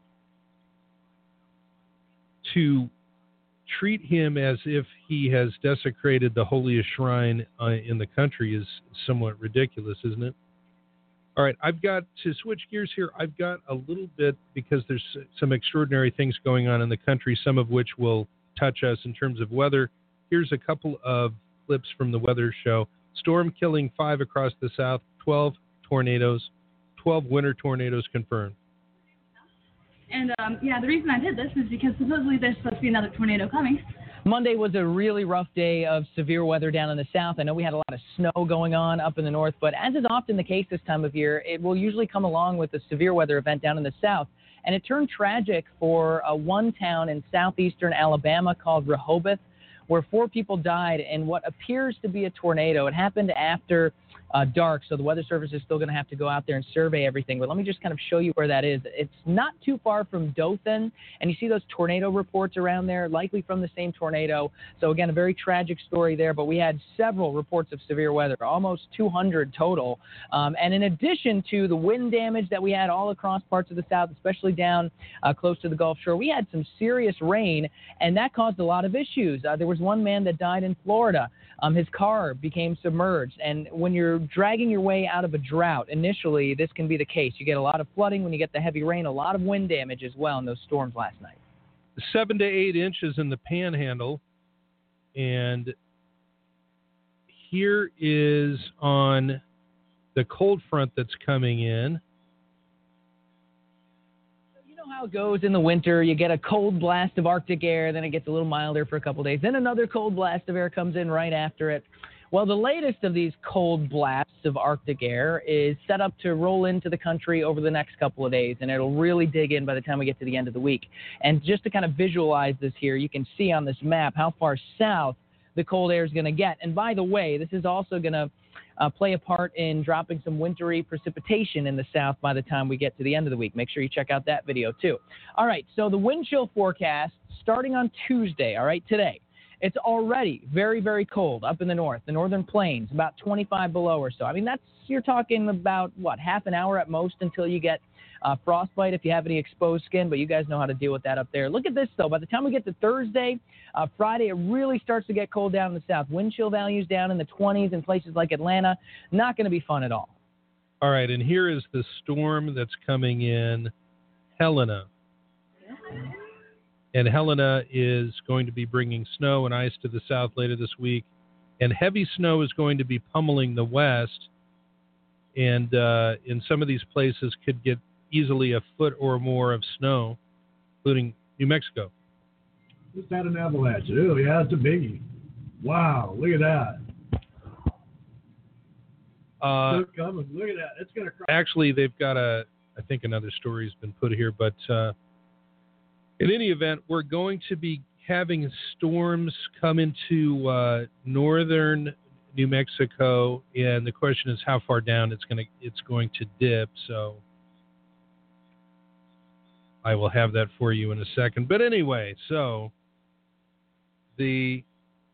to treat him as if he has desecrated the holiest shrine uh, in the country is somewhat ridiculous, isn't it? All right, I've got to switch gears here. I've got a little bit, because there's some extraordinary things going on in the country, some of which will touch us in terms of weather. Here's a couple of clips from the weather show. Storm killing five across the south, twelve tornadoes, twelve winter tornadoes confirmed. And, um, yeah, the reason I did this is because supposedly there's supposed to be another tornado coming. Monday was a really rough day of severe weather down in the south. I know we had a lot of snow going on up in the north, but as is often the case this time of year, it will usually come along with a severe weather event down in the south. And it turned tragic for uh, one town in southeastern Alabama called Rehoboth, where four people died in what appears to be a tornado. It happened after uh, dark, so the Weather Service is still going to have to go out there and survey everything. But let me just kind of show you where that is. It's not too far from Dothan, and you see those tornado reports around there, likely from the same tornado. So, again, a very tragic story there, but we had several reports of severe weather, almost two hundred total. Um, and in addition to the wind damage that we had all across parts of the south, especially down uh, close to the Gulf Shore, we had some serious rain, and that caused a lot of issues. Uh, there was one man that died in Florida. Um, his car became submerged, and when you're dragging your way out of a drought, initially this can be the case. You get a lot of flooding when you get the heavy rain, a lot of wind damage as well in those storms last night. Seven to eight inches in the Panhandle, and here is on the cold front that's coming in. How it goes in the winter. You get a cold blast of Arctic air, then it gets a little milder for a couple days. Then another cold blast of air comes in right after it. Well, the latest of these cold blasts of Arctic air is set up to roll into the country over the next couple of days, and it'll really dig in by the time we get to the end of the week. And just to kind of visualize this here, you can see on this map how far south the cold air is going to get. And by the way, this is also going to Uh, play a part in dropping some wintry precipitation in the south by the time we get to the end of the week. Make sure you check out that video, too. All right, so the wind chill forecast starting on Tuesday, all right, today. It's already very, very cold up in the north, the northern plains, about twenty-five below or so. I mean, that's, you're talking about, what, half an hour at most until you get uh, frostbite if you have any exposed skin, but you guys know how to deal with that up there. Look at this, though. By the time we get to Thursday, uh, Friday, it really starts to get cold down in the south. Wind chill values down in the twenties in places like Atlanta. Not going to be fun at all. All right, and here is the storm that's coming in, Helena. And Helena is going to be bringing snow and ice to the south later this week. And heavy snow is going to be pummeling the west. And uh, in some of these places could get easily a foot or more of snow, including New Mexico. Just had an avalanche. Oh, yeah, it's a biggie. Wow, look at that. Uh, It's coming. Look at that. It's going to crash. Actually, they've got a, I think another story has been put here, but uh, in any event, we're going to be having storms come into uh, northern New Mexico, and the question is how far down it's going to it's going to dip. So I will have that for you in a second. But anyway, so the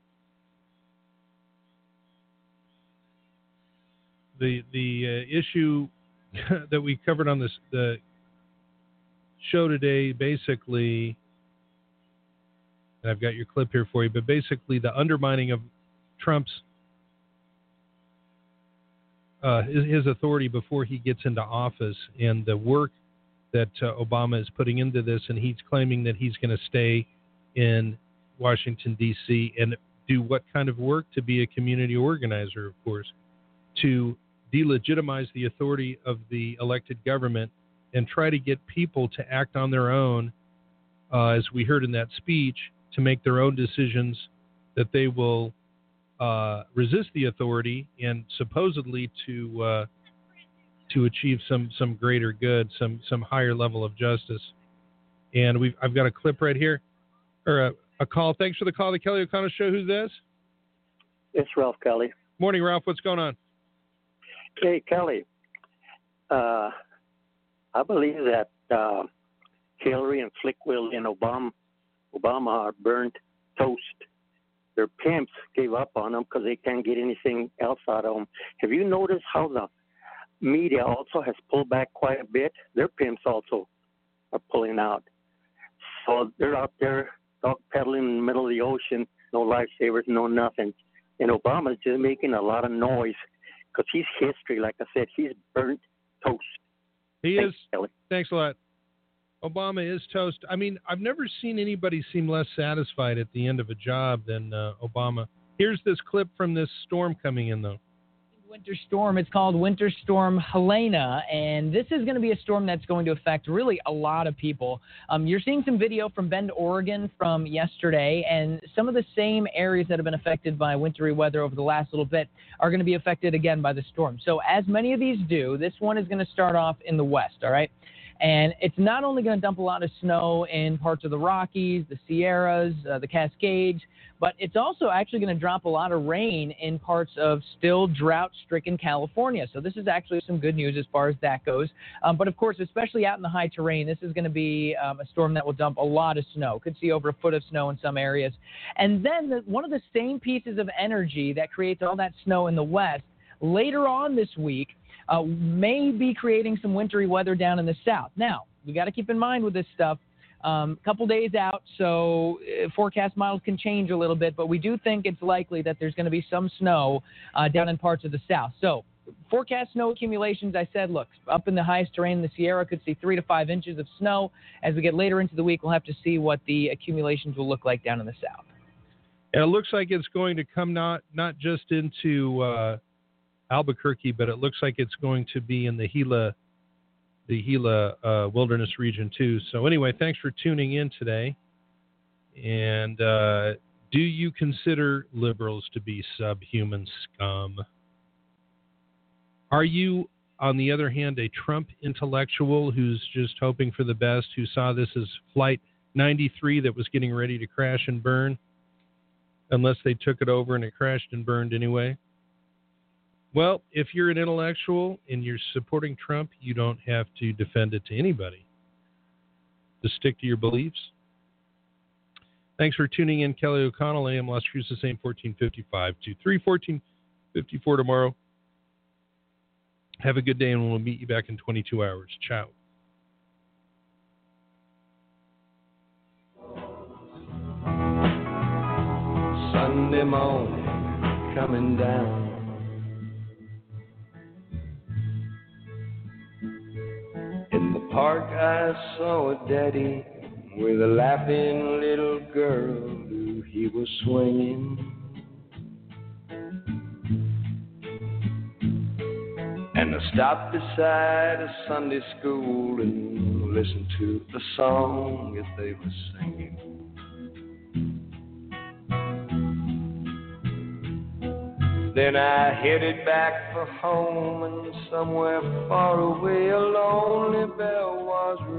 the the uh, issue that we covered on this the show today, basically, and I've got your clip here for you, but basically the undermining of Trump's uh, his, his authority before he gets into office, and the work that uh, Obama is putting into this, and he's claiming that he's going to stay in Washington, D C, and do what kind of work? To be a community organizer, of course, to delegitimize the authority of the elected government and try to get people to act on their own, uh, as we heard in that speech, to make their own decisions, that they will uh, resist the authority and supposedly to uh, to achieve some some greater good, some some higher level of justice. And we've I've got a clip right here, or a, a call. Thanks for the call, the Kelly O'Connell Show. Who's this? It's Ralph Kelly. Morning, Ralph. What's going on? Hey, Kelly, uh, I believe that uh, Hillary and Flickwill and Obama, Obama are burnt toast. Their pimps gave up on them because they can't get anything else out of them. Have you noticed how the media also has pulled back quite a bit? Their pimps also are pulling out. So they're out there dog pedaling in the middle of the ocean, no lifesavers, no nothing. And Obama's just making a lot of noise because he's history. Like I said, he's burnt toast. He Thanks, is. Kelly. Thanks a lot. Obama is toast. I mean, I've never seen anybody seem less satisfied at the end of a job than uh, Obama. Here's this clip from this storm coming in, though. Winter storm. It's called Winter Storm Helena, and this is going to be a storm that's going to affect really a lot of people. Um, you're seeing some video from Bend, Oregon from yesterday, and some of the same areas that have been affected by wintry weather over the last little bit are going to be affected again by the storm. So as many of these do, this one is going to start off in the west, all right? And it's not only going to dump a lot of snow in parts of the Rockies, the Sierras, uh, the Cascades, but it's also actually going to drop a lot of rain in parts of still drought-stricken California. So this is actually some good news as far as that goes. Um, but, of course, especially out in the high terrain, this is going to be um, a storm that will dump a lot of snow. Could see over a foot of snow in some areas. And then the, one of the same pieces of energy that creates all that snow in the west, later on this week, uh, may be creating some wintry weather down in the south. Now, we got to keep in mind with this stuff, a um, couple days out, so uh, forecast models can change a little bit, but we do think it's likely that there's going to be some snow uh, down in parts of the south. So forecast snow accumulations, I said, look, up in the highest terrain in the Sierra could see three to five inches of snow. As we get later into the week, we'll have to see what the accumulations will look like down in the south. And it looks like it's going to come not, not just into uh, Albuquerque, but it looks like it's going to be in the Gila the Gila uh, Wilderness region too. So anyway, thanks for tuning in today. And uh, do you consider liberals to be subhuman scum? Are you, on the other hand, a Trump intellectual who's just hoping for the best, who saw this as Flight ninety-three that was getting ready to crash and burn, unless they took it over and it crashed and burned anyway? Well, if you're an intellectual and you're supporting Trump, you don't have to defend it to anybody. Just stick to your beliefs. Thanks for tuning in. Kelly O'Connell, A M Las Cruces, A M fourteen fifty-five, two three fourteen fifty-four tomorrow. Have a good day, and we'll meet you back in twenty-two hours. Ciao. Sunday morning coming down. In the park I saw a daddy with a laughing little girl who he was swinging. And I stopped beside a Sunday school and listened to the song that they were singing. Then I headed back for home, and somewhere far away a lonely bell was ringing.